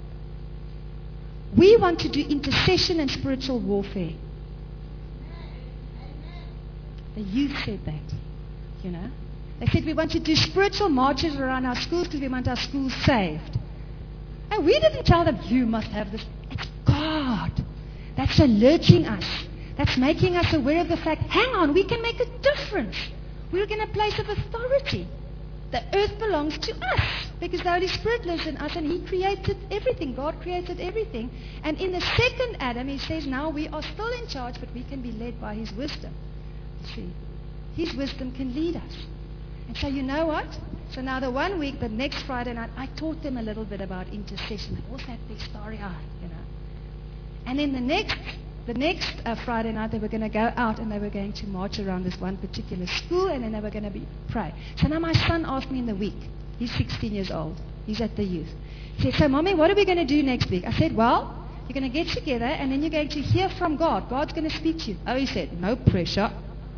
We want to do intercession and spiritual warfare. The youth said that, you know. They said we want to do spiritual marches around our schools because we want our schools saved. And we didn't tell them, you must have this. It's God that's alerting us, that's making us aware of the fact, hang on, we can make a difference. We're in a place of authority. The earth belongs to us because the Holy Spirit lives in us and He created everything. God created everything. And in the second Adam, He says, now we are still in charge, but we can be led by His wisdom. See, His wisdom can lead us. And so you know what? So now the one week, the next Friday night, I taught them a little bit about intercession. They all had their starry eye, you know. And then the next The next uh, Friday night, they were going to go out and they were going to march around this one particular school, and then they were going to be pray. So now my son asked me in the week. He's sixteen years old. He's at the youth. He said, so Mommy, what are we going to do next week? I said, well, you're going to get together and then you're going to hear from God. God's going to speak to you. Oh, he said, no pressure.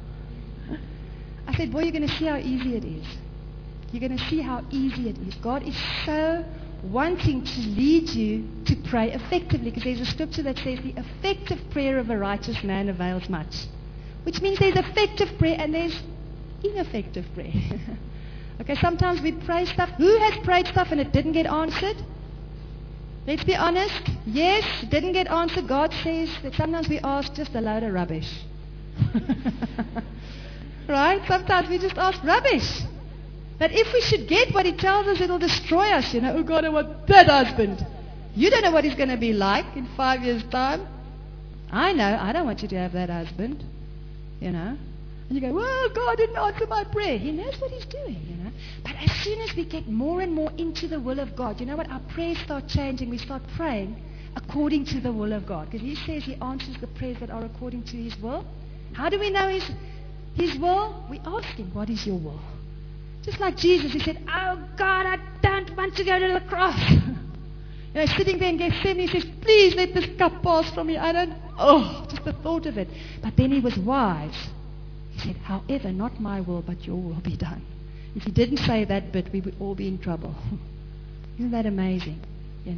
I said, boy, you're going to see how easy it is. You're going to see how easy it is. God is so wanting to lead you to pray effectively, because there's a scripture that says the effective prayer of a righteous man avails much, which means there's effective prayer and there's ineffective prayer. Okay, sometimes we pray stuff. Who has prayed stuff and it didn't get answered? Let's be honest. Yes, it didn't get answered. God says that sometimes we ask just a load of rubbish. Right? Sometimes we just ask rubbish. But if we should get what He tells us, it'll destroy us. You know, oh God, I want that husband. You don't know what he's going to be like in five years' time. I know. I don't want you to have that husband. You know. And you go, well, God didn't answer my prayer. He knows what He's doing, you know. But as soon as we get more and more into the will of God, you know what? Our prayers start changing. We start praying according to the will of God. Because He says He answers the prayers that are according to His will. How do we know His, His will? We ask Him, what is your will? Just like Jesus, He said, oh God, I don't want to go to the cross. You know, sitting there in Gethsemane, He says, please let this cup pass from me. I don't, oh, just the thought of it. But then He was wise. He said, however, not my will, but your will be done. If He didn't say that bit, we would all be in trouble. Isn't that amazing? You know?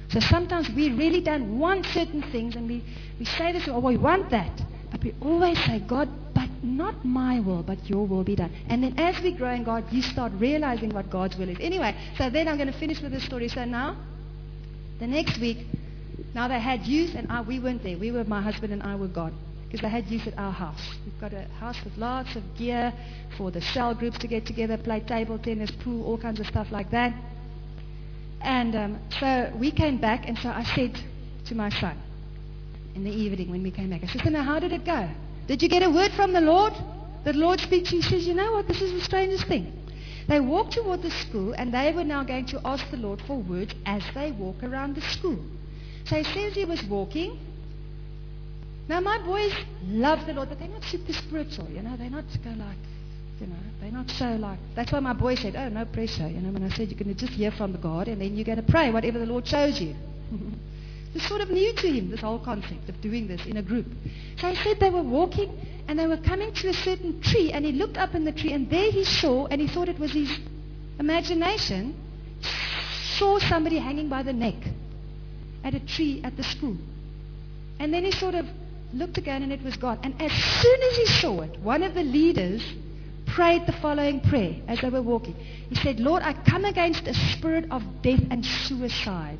So sometimes we really don't want certain things, and we, we say this, oh, we want that. But we always say, God, but not my will, but your will be done. And then as we grow in God, you start realizing what God's will is. Anyway, so then I'm going to finish with this story. So now, the next week, now they had youth, and I, we weren't there. We were, my husband and I were gone, because they had youth at our house. We've got a house with lots of gear for the cell groups to get together, play table tennis, pool, all kinds of stuff like that. And um, so we came back, and so I said to my son in the evening when we came back, I said, so now how did it go? Did you get a word from the Lord? The Lord speaks to you. He says, you know what, this is the strangest thing. They walked toward the school, and they were now going to ask the Lord for words as they walk around the school. So he says he was walking. Now my boys love the Lord, but they're not super spiritual, you know. They're not go like, you know, they're not so like, that's why my boy said, oh, no pressure, you know, when I said you're going to just hear from the God, and then you're going to pray whatever the Lord shows you. It's sort of new to him, this whole concept of doing this in a group. So he said they were walking, and they were coming to a certain tree, and he looked up in the tree, and there he saw, and he thought it was his imagination, saw somebody hanging by the neck at a tree at the school. And then he sort of looked again, and it was gone. And as soon as he saw it, one of the leaders prayed the following prayer as they were walking. He said, Lord, I come against a spirit of death and suicide.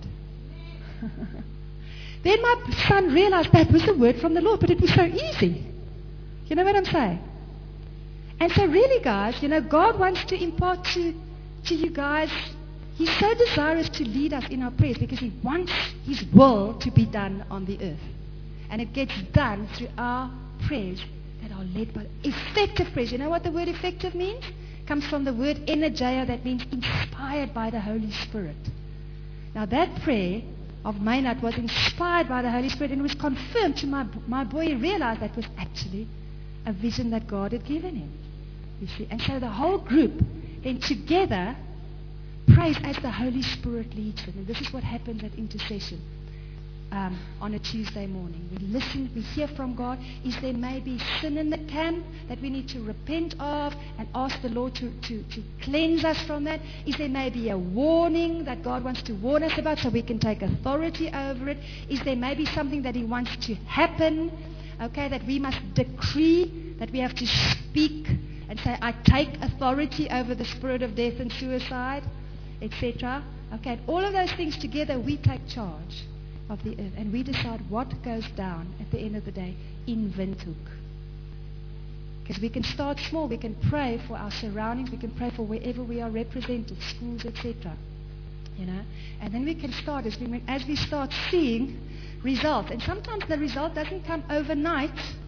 Then my son realized that was the word from the Lord, but it was so easy. You know what I'm saying? And so really, guys, you know, God wants to impart to, to you guys, He's so desirous to lead us in our prayers because He wants His will to be done on the earth. And it gets done through our prayers that are led by effective prayers. You know what the word effective means? It comes from the word energeia, that means inspired by the Holy Spirit. Now that prayer of Maynard was inspired by the Holy Spirit, and it was confirmed to my, my boy. He realized that was actually a vision that God had given him. You see, and so the whole group then together prays as the Holy Spirit leads them. And this is what happens at intercession. Um, on a Tuesday morning, we listen, we hear from God. Is there maybe sin in the camp that we need to repent of and ask the Lord to, to, to cleanse us from that? Is there maybe a warning that God wants to warn us about so we can take authority over it? Is there maybe something that He wants to happen, okay, that we must decree, that we have to speak and say, I take authority over the spirit of death and suicide, et cetera. Okay, all of those things together, we take charge of the earth, and we decide what goes down at the end of the day in Windhoek. Because we can start small, we can pray for our surroundings, we can pray for wherever we are represented, schools, et cetera. You know, and then we can start as we as we start seeing results. And sometimes the result doesn't come overnight.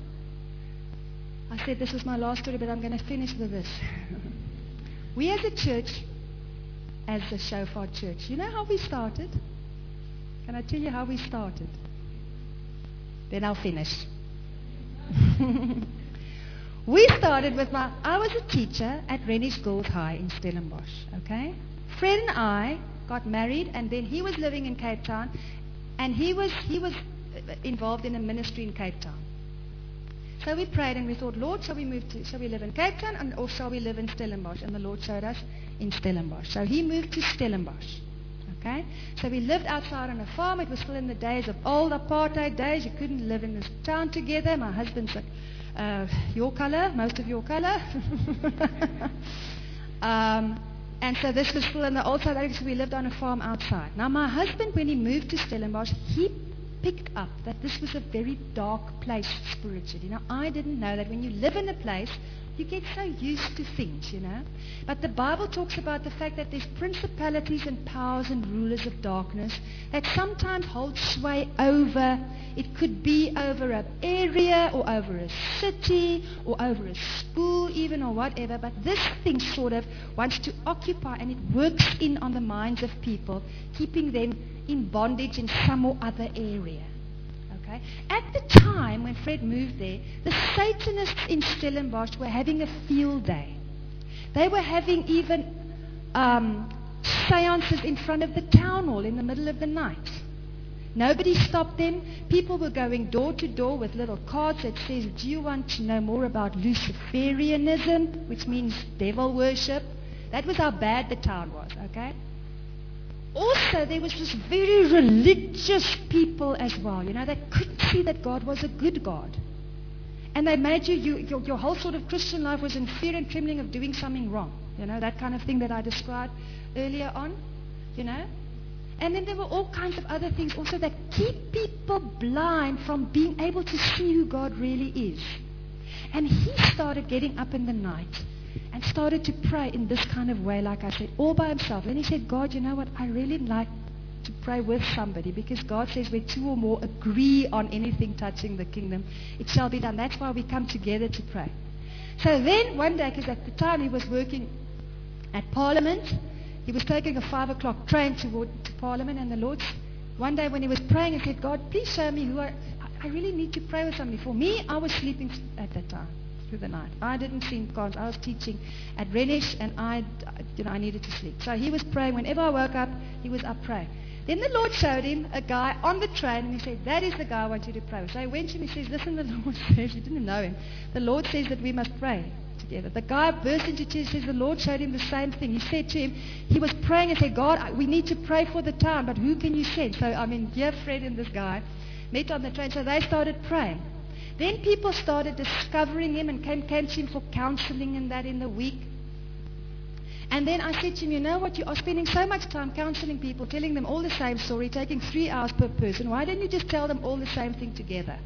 I said this was my last story, but I'm going to finish with this. We as a church, as the Shofar Church, you know how we started? Can I tell you how we started? Then I'll finish. We started with my, I was a teacher at Rennies Girls High in Stellenbosch, okay? Fred and I got married, and then he was living in Cape Town, and he was, he was involved in a ministry in Cape Town. So we prayed and we thought, Lord, shall we move to, shall we live in Cape Town, and, or shall we live in Stellenbosch? And the Lord showed us in Stellenbosch. So he moved to Stellenbosch. Okay? So we lived outside on a farm. It was still in the days of old apartheid days. You couldn't live in this town together. My husband's like, uh, your color, most of your color. um, and so this was still in the old South Africa, so we lived on a farm outside. Now my husband, when he moved to Stellenbosch, he picked up that this was a very dark place spiritually. Now I didn't know that when you live in a place, you get so used to things, you know. But the Bible talks about the fact that there's principalities and powers and rulers of darkness that sometimes hold sway over. It could be over an area or over a city or over a school even or whatever. But this thing sort of wants to occupy, and it works in on the minds of people, keeping them in bondage in some or other area. Okay? At the time when Fred moved there, the Satanists in Stellenbosch were having a field day. They were having even um, seances in front of the town hall in the middle of the night. Nobody stopped them. People were going door to door with little cards that says, do you want to know more about Luciferianism, which means devil worship? That was how bad the town was, okay? also there was this very religious people as well. You know, they couldn't see that God was a good God. And they made you, you your, your whole sort of Christian life was in fear and trembling of doing something wrong. You know, that kind of thing that I described earlier on. You know. And then there were all kinds of other things also that keep people blind from being able to see who God really is. And he started getting up in the night and started to pray in this kind of way, like I said, all by himself. And he said, God, you know what, I really like to pray with somebody, because God says where two or more agree on anything touching the kingdom, it shall be done. That's why we come together to pray. So then one day, because at the time he was working at Parliament, he was taking a five o'clock train toward to Parliament, and the Lord, one day when he was praying, he said, God, please show me who I, I really need to pray with somebody. For me, I was sleeping at that time through the night. I didn't see God. I was teaching at Renish, and I, you know, I needed to sleep. So he was praying. Whenever I woke up, he was up praying. Then the Lord showed him a guy on the train, and he said, that is the guy I want you to pray with. So he went to him and he says, listen, the Lord says, you didn't know him. The Lord says that we must pray together. The guy burst into tears, says the Lord showed him the same thing. He said to him, he was praying and said, God, we need to pray for the town, but who can you send? So, I mean, here Fred and this guy met on the train, so they started praying. Then people started discovering him and came, came to him for counseling and that in the week. And then I said to him, you know what, you are spending so much time counseling people, telling them all the same story, taking three hours per person. Why don't you just tell them all the same thing together?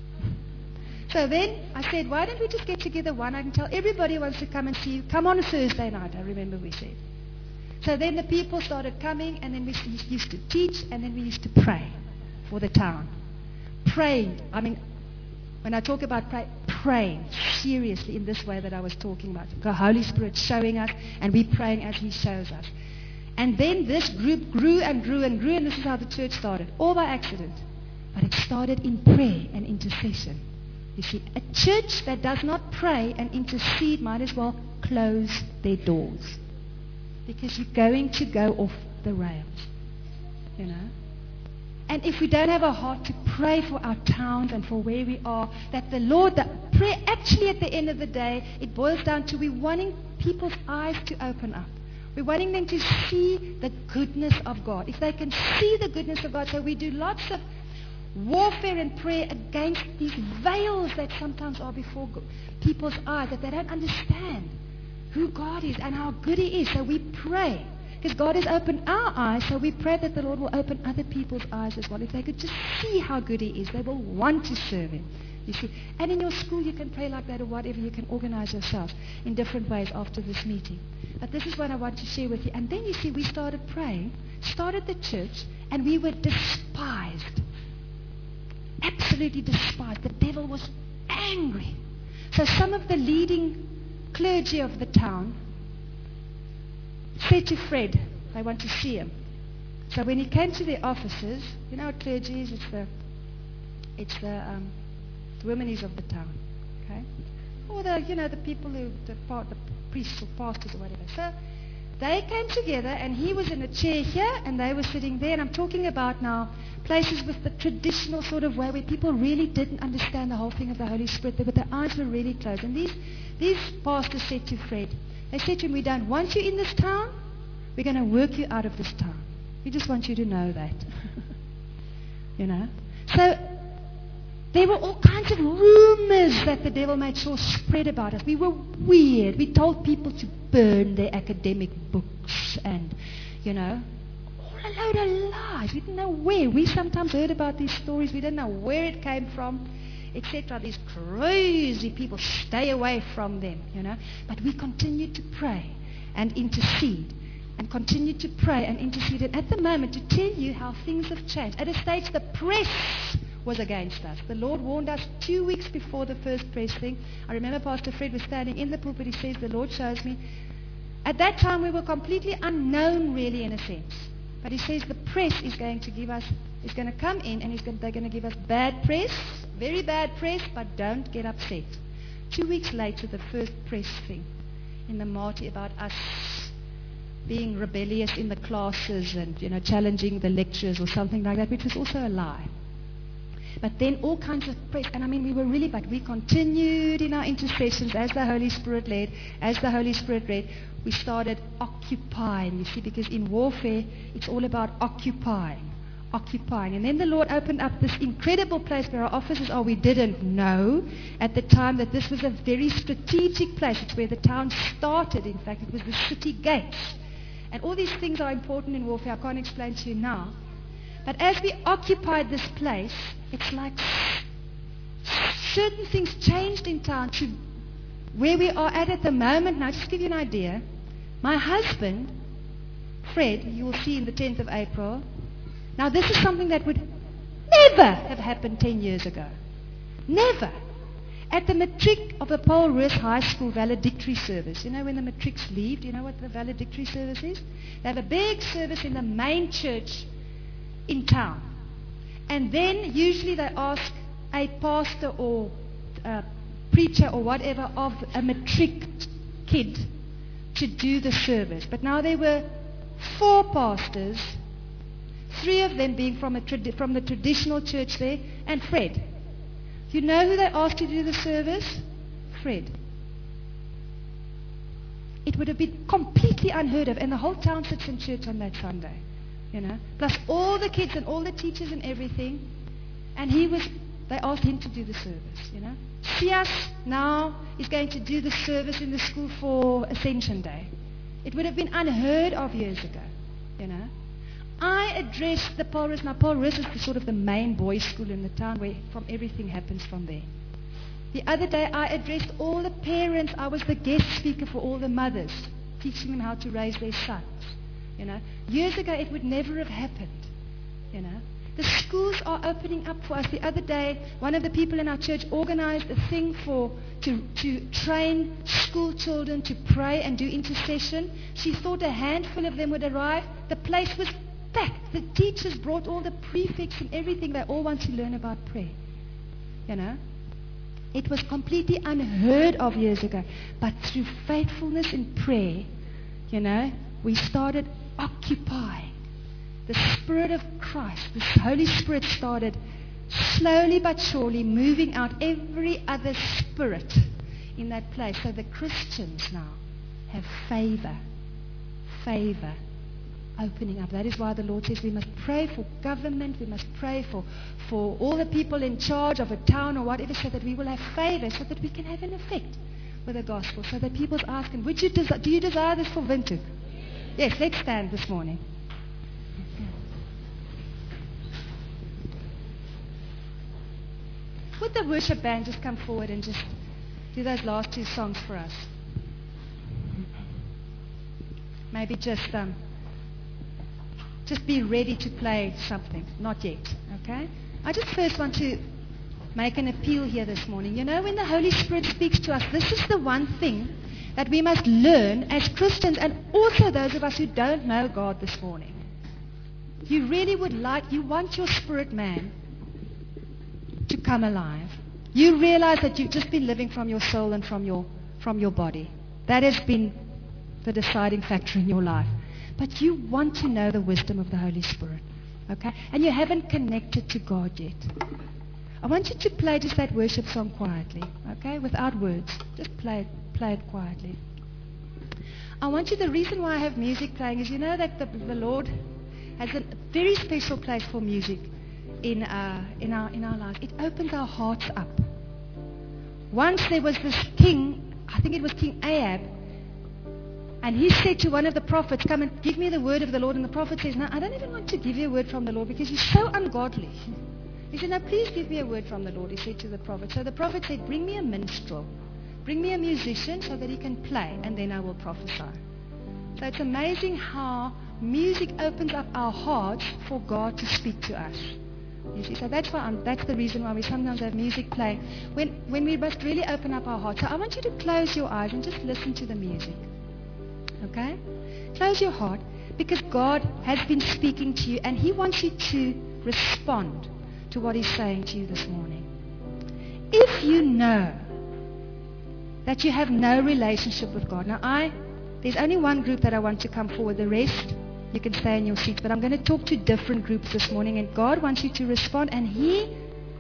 So then I said, why don't we just get together one night and tell everybody who wants to come and see you, come on a Thursday night, I remember we said. So then the people started coming, and then we used to teach, and then we used to pray for the town. Praying, I mean, when I talk about pray, praying seriously in this way that I was talking about. The Holy Spirit showing us, and we praying as he shows us. And then this group grew and grew and grew, and this is how the church started, all by accident. But it started in prayer and intercession. You see, a church that does not pray and intercede might as well close their doors, because you're going to go off the rails, you know. And if we don't have a heart to pray for our towns and for where we are, that the Lord, the prayer actually at the end of the day, it boils down to we're wanting people's eyes to open up. We're wanting them to see the goodness of God. If they can see the goodness of God, so we do lots of warfare and prayer against these veils that sometimes are before people's eyes, that they don't understand who God is and how good he is. So we pray, because God has opened our eyes, so we pray that the Lord will open other people's eyes as well. If they could just see how good he is, they will want to serve him. You see, and in your school you can pray like that, or whatever. You can organize yourself in different ways after this meeting. But this is what I want to share with you. And then you see, we started praying, started the church, and we were despised. Absolutely despised. The devil was angry. So some of the leading clergy of the town said to Fred, they want to see him. So when he came to their offices, you know what clergy is? It's the, it's the, um, the women of the town, okay? Or the, you know, the people who, the, part, the priests or pastors or whatever. So they came together, and he was in a chair here, and they were sitting there. And I'm talking about now places with the traditional sort of way where people really didn't understand the whole thing of the Holy Spirit, but their eyes were really closed. And these, these pastors said to Fred, they said to him, we don't want you in this town. We're going to work you out of this town. We just want you to know that. You know? So there were all kinds of rumors that the devil made sure spread about us. We were weird. We told people to burn their academic books and, you know, all a load of lies. We didn't know where. We sometimes heard about these stories. We didn't know where it came from, et cetera. These crazy people, stay away from them, you know. But we continued to pray and intercede and continued to pray and intercede. And at the moment, to tell you how things have changed, at a stage the press was against us. The Lord warned us two weeks before the first press thing. I remember Pastor Fred was standing in the pulpit. He says, the Lord shows me. At that time, we were completely unknown, really, in a sense. But he says the press is going to give us, is going to come in, and he's going, they're going to give us bad press, very bad press, but don't get upset. Two weeks later, the first press thing in the Marty about us being rebellious in the classes and, you know, challenging the lecturers or something like that, which was also a lie. But then all kinds of press, and I mean, we were really, but we continued in our intercessions as the Holy Spirit led, as the Holy Spirit led. We started occupying, you see, because in warfare, it's all about occupying, occupying. And then the Lord opened up this incredible place where our offices are. We didn't know at the time that this was a very strategic place. It's where the town started, in fact. It was the city gates. And all these things are important in warfare. I can't explain to you now. But as we occupied this place, it's like certain things changed in town to where we are at at the moment. Now, just to give you an idea, my husband, Fred, you will see in the tenth of April. Now, this is something that would never have happened ten years ago. Never. At the matric of the Paul Roos High School valedictory service, you know when the matrics leave, do you know what the valedictory service is? They have a big service in the main church in town. And then usually they ask a pastor or a preacher or whatever of a matric kid to do the service. But now there were four pastors, three of them being from, a tradi- from the traditional church there, and Fred. You know who they asked to do the service? Fred. It would have been completely unheard of, and the whole town sits in church on that Sunday. You know, plus all the kids and all the teachers and everything. And he was, they asked him to do the service, you know. Sias now is going to do the service in the school for Ascension Day. It would have been unheard of years ago, you know. I addressed the Paul Roos. Now, Paul Roos is the sort of the main boys' school in the town where from everything happens from there. The other day, I addressed all the parents. I was the guest speaker for all the mothers, teaching them how to raise their sons. You know, years ago it would never have happened. You know, the schools are opening up for us. The other day, one of the people in our church organized a thing for to to train school children to pray and do intercession. She thought a handful of them would arrive. The place was packed. The teachers brought all the prefects and everything. They all want to learn about prayer. You know, it was completely unheard of years ago. But through faithfulness in prayer, you know, we started occupying. The Spirit of Christ, the Holy Spirit started slowly but surely moving out every other spirit in that place. So the Christians now have favor, favor opening up. That is why the Lord says we must pray for government, we must pray for, for all the people in charge of a town or whatever, so that we will have favor, so that we can have an effect with the gospel, so that people's asking, would you desi- do you desire this for Windhoek? Yes, let's stand this morning. Would the worship band just come forward and just do those last two songs for us? Maybe just um, just be ready to play something. Not yet, okay? I just first want to make an appeal here this morning. You know, when the Holy Spirit speaks to us, this is the one thing that we must learn as Christians, and also those of us who don't know God this morning. You really would like, you want your spirit man to come alive. You realize that you've just been living from your soul and from your from your body. That has been the deciding factor in your life. But you want to know the wisdom of the Holy Spirit. Okay? And you haven't connected to God yet. I want you to play just that worship song quietly. Okay? Without words. Just play it. Play it quietly. I want you, the reason why I have music playing is, you know that the, the Lord has a very special place for music in, uh, in, our, in our lives. It opens our hearts up. Once there was this king, I think it was King Ahab, and he said to one of the prophets, come and give me the word of the Lord. And the prophet says, no, I don't even want to give you a word from the Lord because you're so ungodly. He said, no, please give me a word from the Lord, he said to the prophet. So the prophet said, bring me a minstrel. Bring me a musician so that he can play, and then I will prophesy. So it's amazing how music opens up our hearts for God to speak to us. You see, so that's why I'm, that's the reason why we sometimes have music playing when when we must really open up our hearts. So I want you to close your eyes and just listen to the music. Okay? Close your heart, because God has been speaking to you, and He wants you to respond to what He's saying to you this morning. If you know that you have no relationship with God. Now, I, there's only one group that I want to come forward. The rest, you can stay in your seats. But I'm going to talk to different groups this morning. And God wants you to respond. And He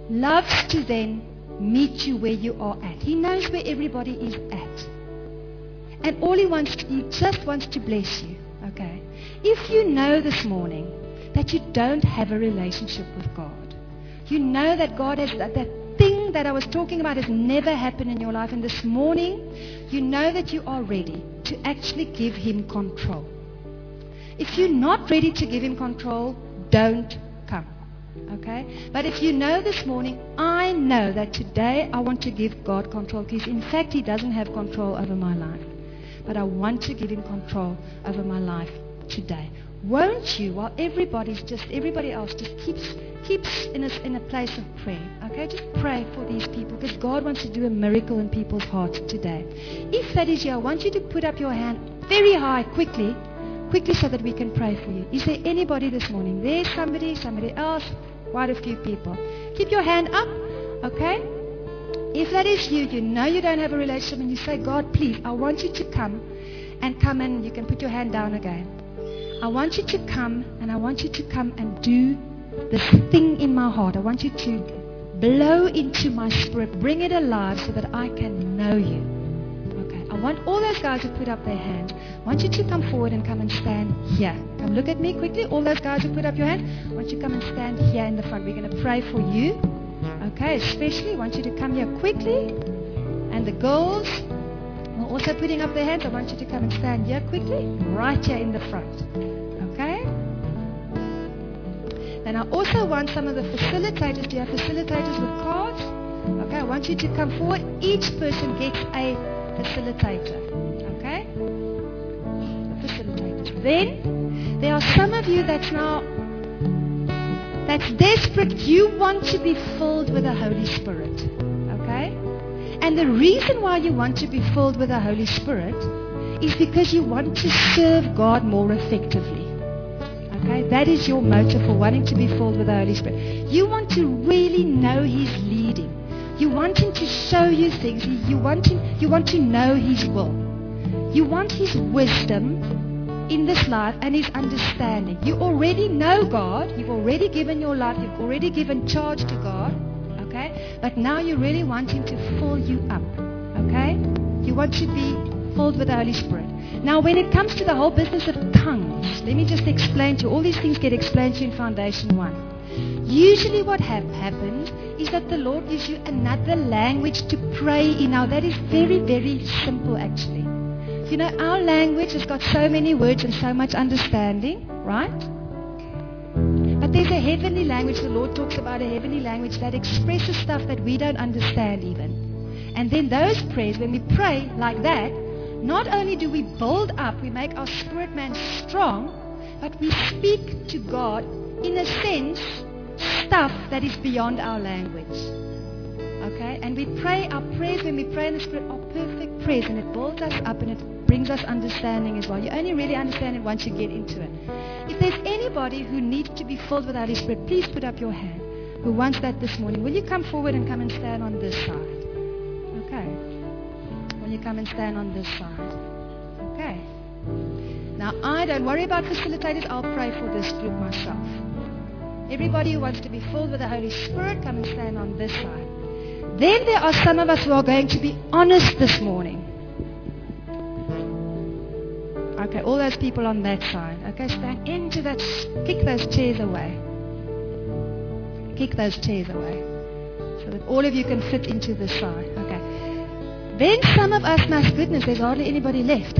loves to then meet you where you are at. He knows where everybody is at. And all he wants, to, he just wants to bless you. Okay? If you know this morning that you don't have a relationship with God, you know that God has that, that thing that I was talking about has never happened in your life, and this morning you know that you are ready to actually give him control. If you're not ready to give him control, don't come. Okay? But if you know this morning, I know that today I want to give God control, because in fact he doesn't have control over my life. But I want to give him control over my life today. Won't you, while everybody's just, everybody else just keeps keeps in a, in a place of prayer. Okay, just pray for these people, because God wants to do a miracle in people's hearts today. If that is you, I want you to put up your hand very high, quickly, quickly, so that we can pray for you. Is there anybody this morning? There's somebody, somebody else, quite a few people. Keep your hand up, okay? If that is you, you know you don't have a relationship, and you say, God, please, I want you to come and come and you can put your hand down again. I want you to come, and I want you to come and do this thing in my heart. I want you to blow into my spirit, bring it alive so that I can know you. Okay, I want all those guys who put up their hands, I want you to come forward and come and stand here. Come look at me quickly. All those guys who put up your hands, I want you to come and stand here in the front. We're going to pray for you. Okay, especially I want you to come here quickly. And the girls who are also putting up their hands, I want you to come and stand here quickly, right here in the front. Okay? Then I also want some of the facilitators. Do you have facilitators with cards? Okay, I want you to come forward. Each person gets a facilitator. Okay? The facilitators. Then, there are some of you that's now, that's desperate. You want to be filled with the Holy Spirit. Okay? And the reason why you want to be filled with the Holy Spirit is because you want to serve God more effectively. Okay, that is your motive for wanting to be filled with the Holy Spirit. You want to really know His leading. You want Him to show you things. You want Him, you want to know His will. You want His wisdom in this life and His understanding. You already know God. You've already given your life. You've already given charge to God. Okay, but now you really want Him to fill you up. Okay, you want to be filled with the Holy Spirit. Now, when it comes to the whole business of tongues, let me just explain to you. All these things get explained to you in Foundation one. Usually what ha- happens is that the Lord gives you another language to pray in. Now, that is very, very simple, actually. You know, our language has got so many words and so much understanding, right? But there's a heavenly language. The Lord talks about a heavenly language that expresses stuff that we don't understand even. And then those prayers, when we pray like that, not only do we build up, we make our spirit man strong, but we speak to God, in a sense, stuff that is beyond our language. Okay? And we pray, our prayers when we pray in the Spirit are perfect prayers, and it builds us up and it brings us understanding as well. You only really understand it once you get into it. If there's anybody who needs to be filled with the Holy Spirit, please put up your hand. Who wants that this morning? Will you come forward and come and stand on this side? Okay. You come and stand on this side. Okay. Now, I don't worry about facilitators. I'll pray for this group myself. Everybody who wants to be filled with the Holy Spirit, come and stand on this side. Then there are some of us who are going to be honest this morning. Okay, all those people on that side. Okay, stand into that. Kick those chairs away. Kick those chairs away. So that all of you can fit into this side. Okay. Then some of us, my goodness, there's hardly anybody left.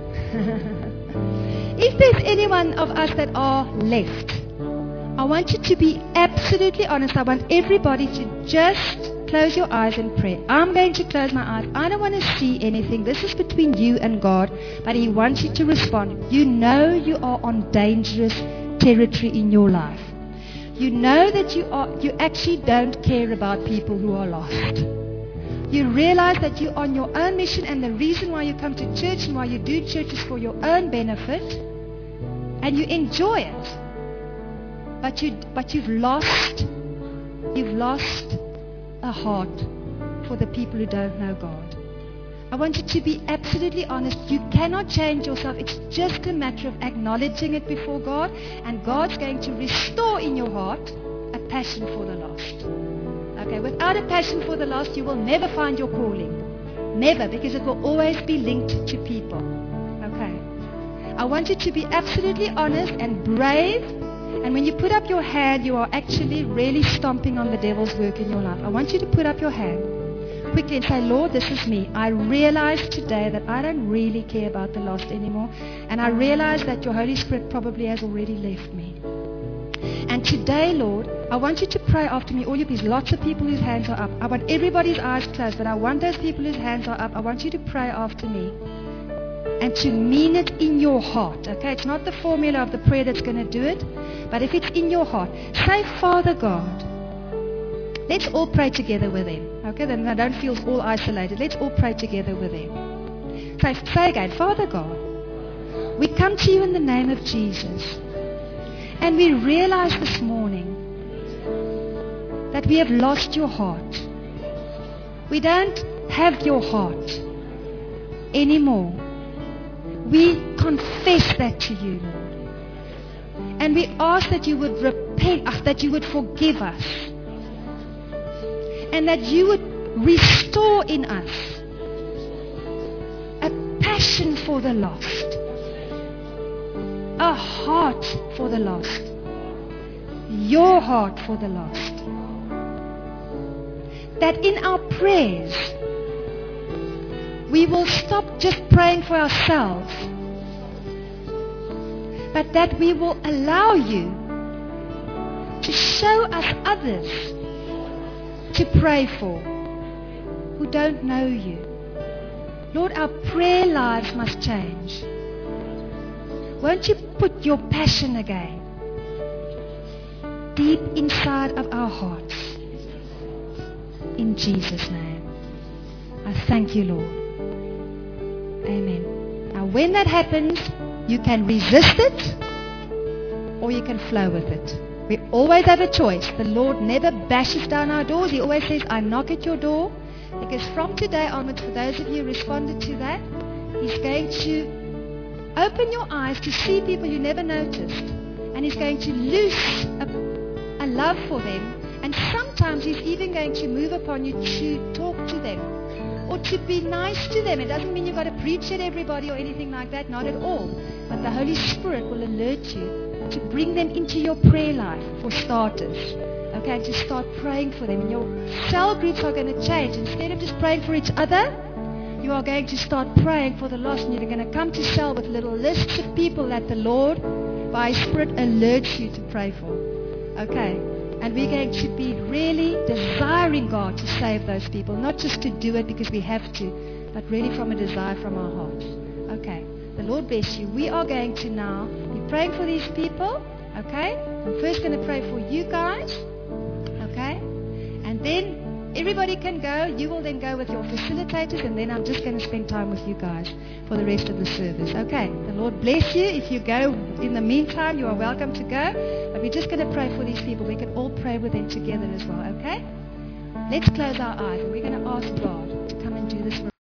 If there's anyone of us that are left, I want you to be absolutely honest. I want everybody to just close your eyes and pray. I'm going to close my eyes. I don't want to see anything. This is between you and God, but He wants you to respond. You know you are on dangerous territory in your life. You know that you are. You actually don't care about people who are lost. You realize that you're on your own mission, and the reason why you come to church and why you do church is for your own benefit, and you enjoy it. But you, but you've lost, you've lost a heart for the people who don't know God. I want you to be absolutely honest. You cannot change yourself. It's just a matter of acknowledging it before God, and God's going to restore in your heart a passion for the lost. Okay, without a passion for the lost, you will never find your calling. Never, because it will always be linked to people. Okay. I want you to be absolutely honest and brave. And when you put up your hand, you are actually really stomping on the devil's work in your life. I want you to put up your hand quickly and say, Lord, this is me. I realize today that I don't really care about the lost anymore. And I realize that your Holy Spirit probably has already left me. And today, Lord, I want you to pray after me. All you, there's lots of people whose hands are up. I want everybody's eyes closed, but I want those people whose hands are up. I want you to pray after me. And to mean it in your heart. Okay, it's not the formula of the prayer that's going to do it, but if it's in your heart, say, Father God. Let's all pray together with him. Okay, then I don't feel all isolated. Let's all pray together with him. Say, say again, Father God, we come to you in the name of Jesus. And we realize this morning that we have lost your heart. We don't have your heart anymore. We confess that to you, Lord. And we ask that you would repent, uh, that you would forgive us. And that you would restore in us a passion for the lost. A heart for the lost. Your heart for the lost. That in our prayers, we will stop just praying for ourselves, but that we will allow you to show us others to pray for who don't know you. Lord, our prayer lives must change. Won't you put your passion again deep inside of our hearts? In Jesus' name. I thank you, Lord. Amen. Now when that happens, you can resist it or you can flow with it. We always have a choice. The Lord never bashes down our doors. He always says, I knock at your door. Because from today onwards, for those of you who responded to that, He's going to open your eyes to see people you never noticed. And He's going to loose a, a love for them. And sometimes He's even going to move upon you to talk to them. Or to be nice to them. It doesn't mean you've got to preach at everybody or anything like that. Not at all. But the Holy Spirit will alert you to bring them into your prayer life, for starters. Okay, to start praying for them. And your cell groups are going to change. Instead of just praying for each other, you are going to start praying for the lost. And you're going to come to cell with little lists of people that the Lord, by His Spirit, alerts you to pray for. Okay. And we're going to be really desiring God to save those people. Not just to do it because we have to, but really from a desire from our hearts. Okay. The Lord bless you. We are going to now be praying for these people. Okay. I'm first going to pray for you guys. Okay. And then everybody can go. You will then go with your facilitators. And then I'm just going to spend time with you guys for the rest of the service. Okay. The Lord bless you. If you go in the meantime, you are welcome to go. But we're just going to pray for these people. We can all pray with them together as well. Okay. Let's close our eyes. And we're going to ask God to come and do this for us.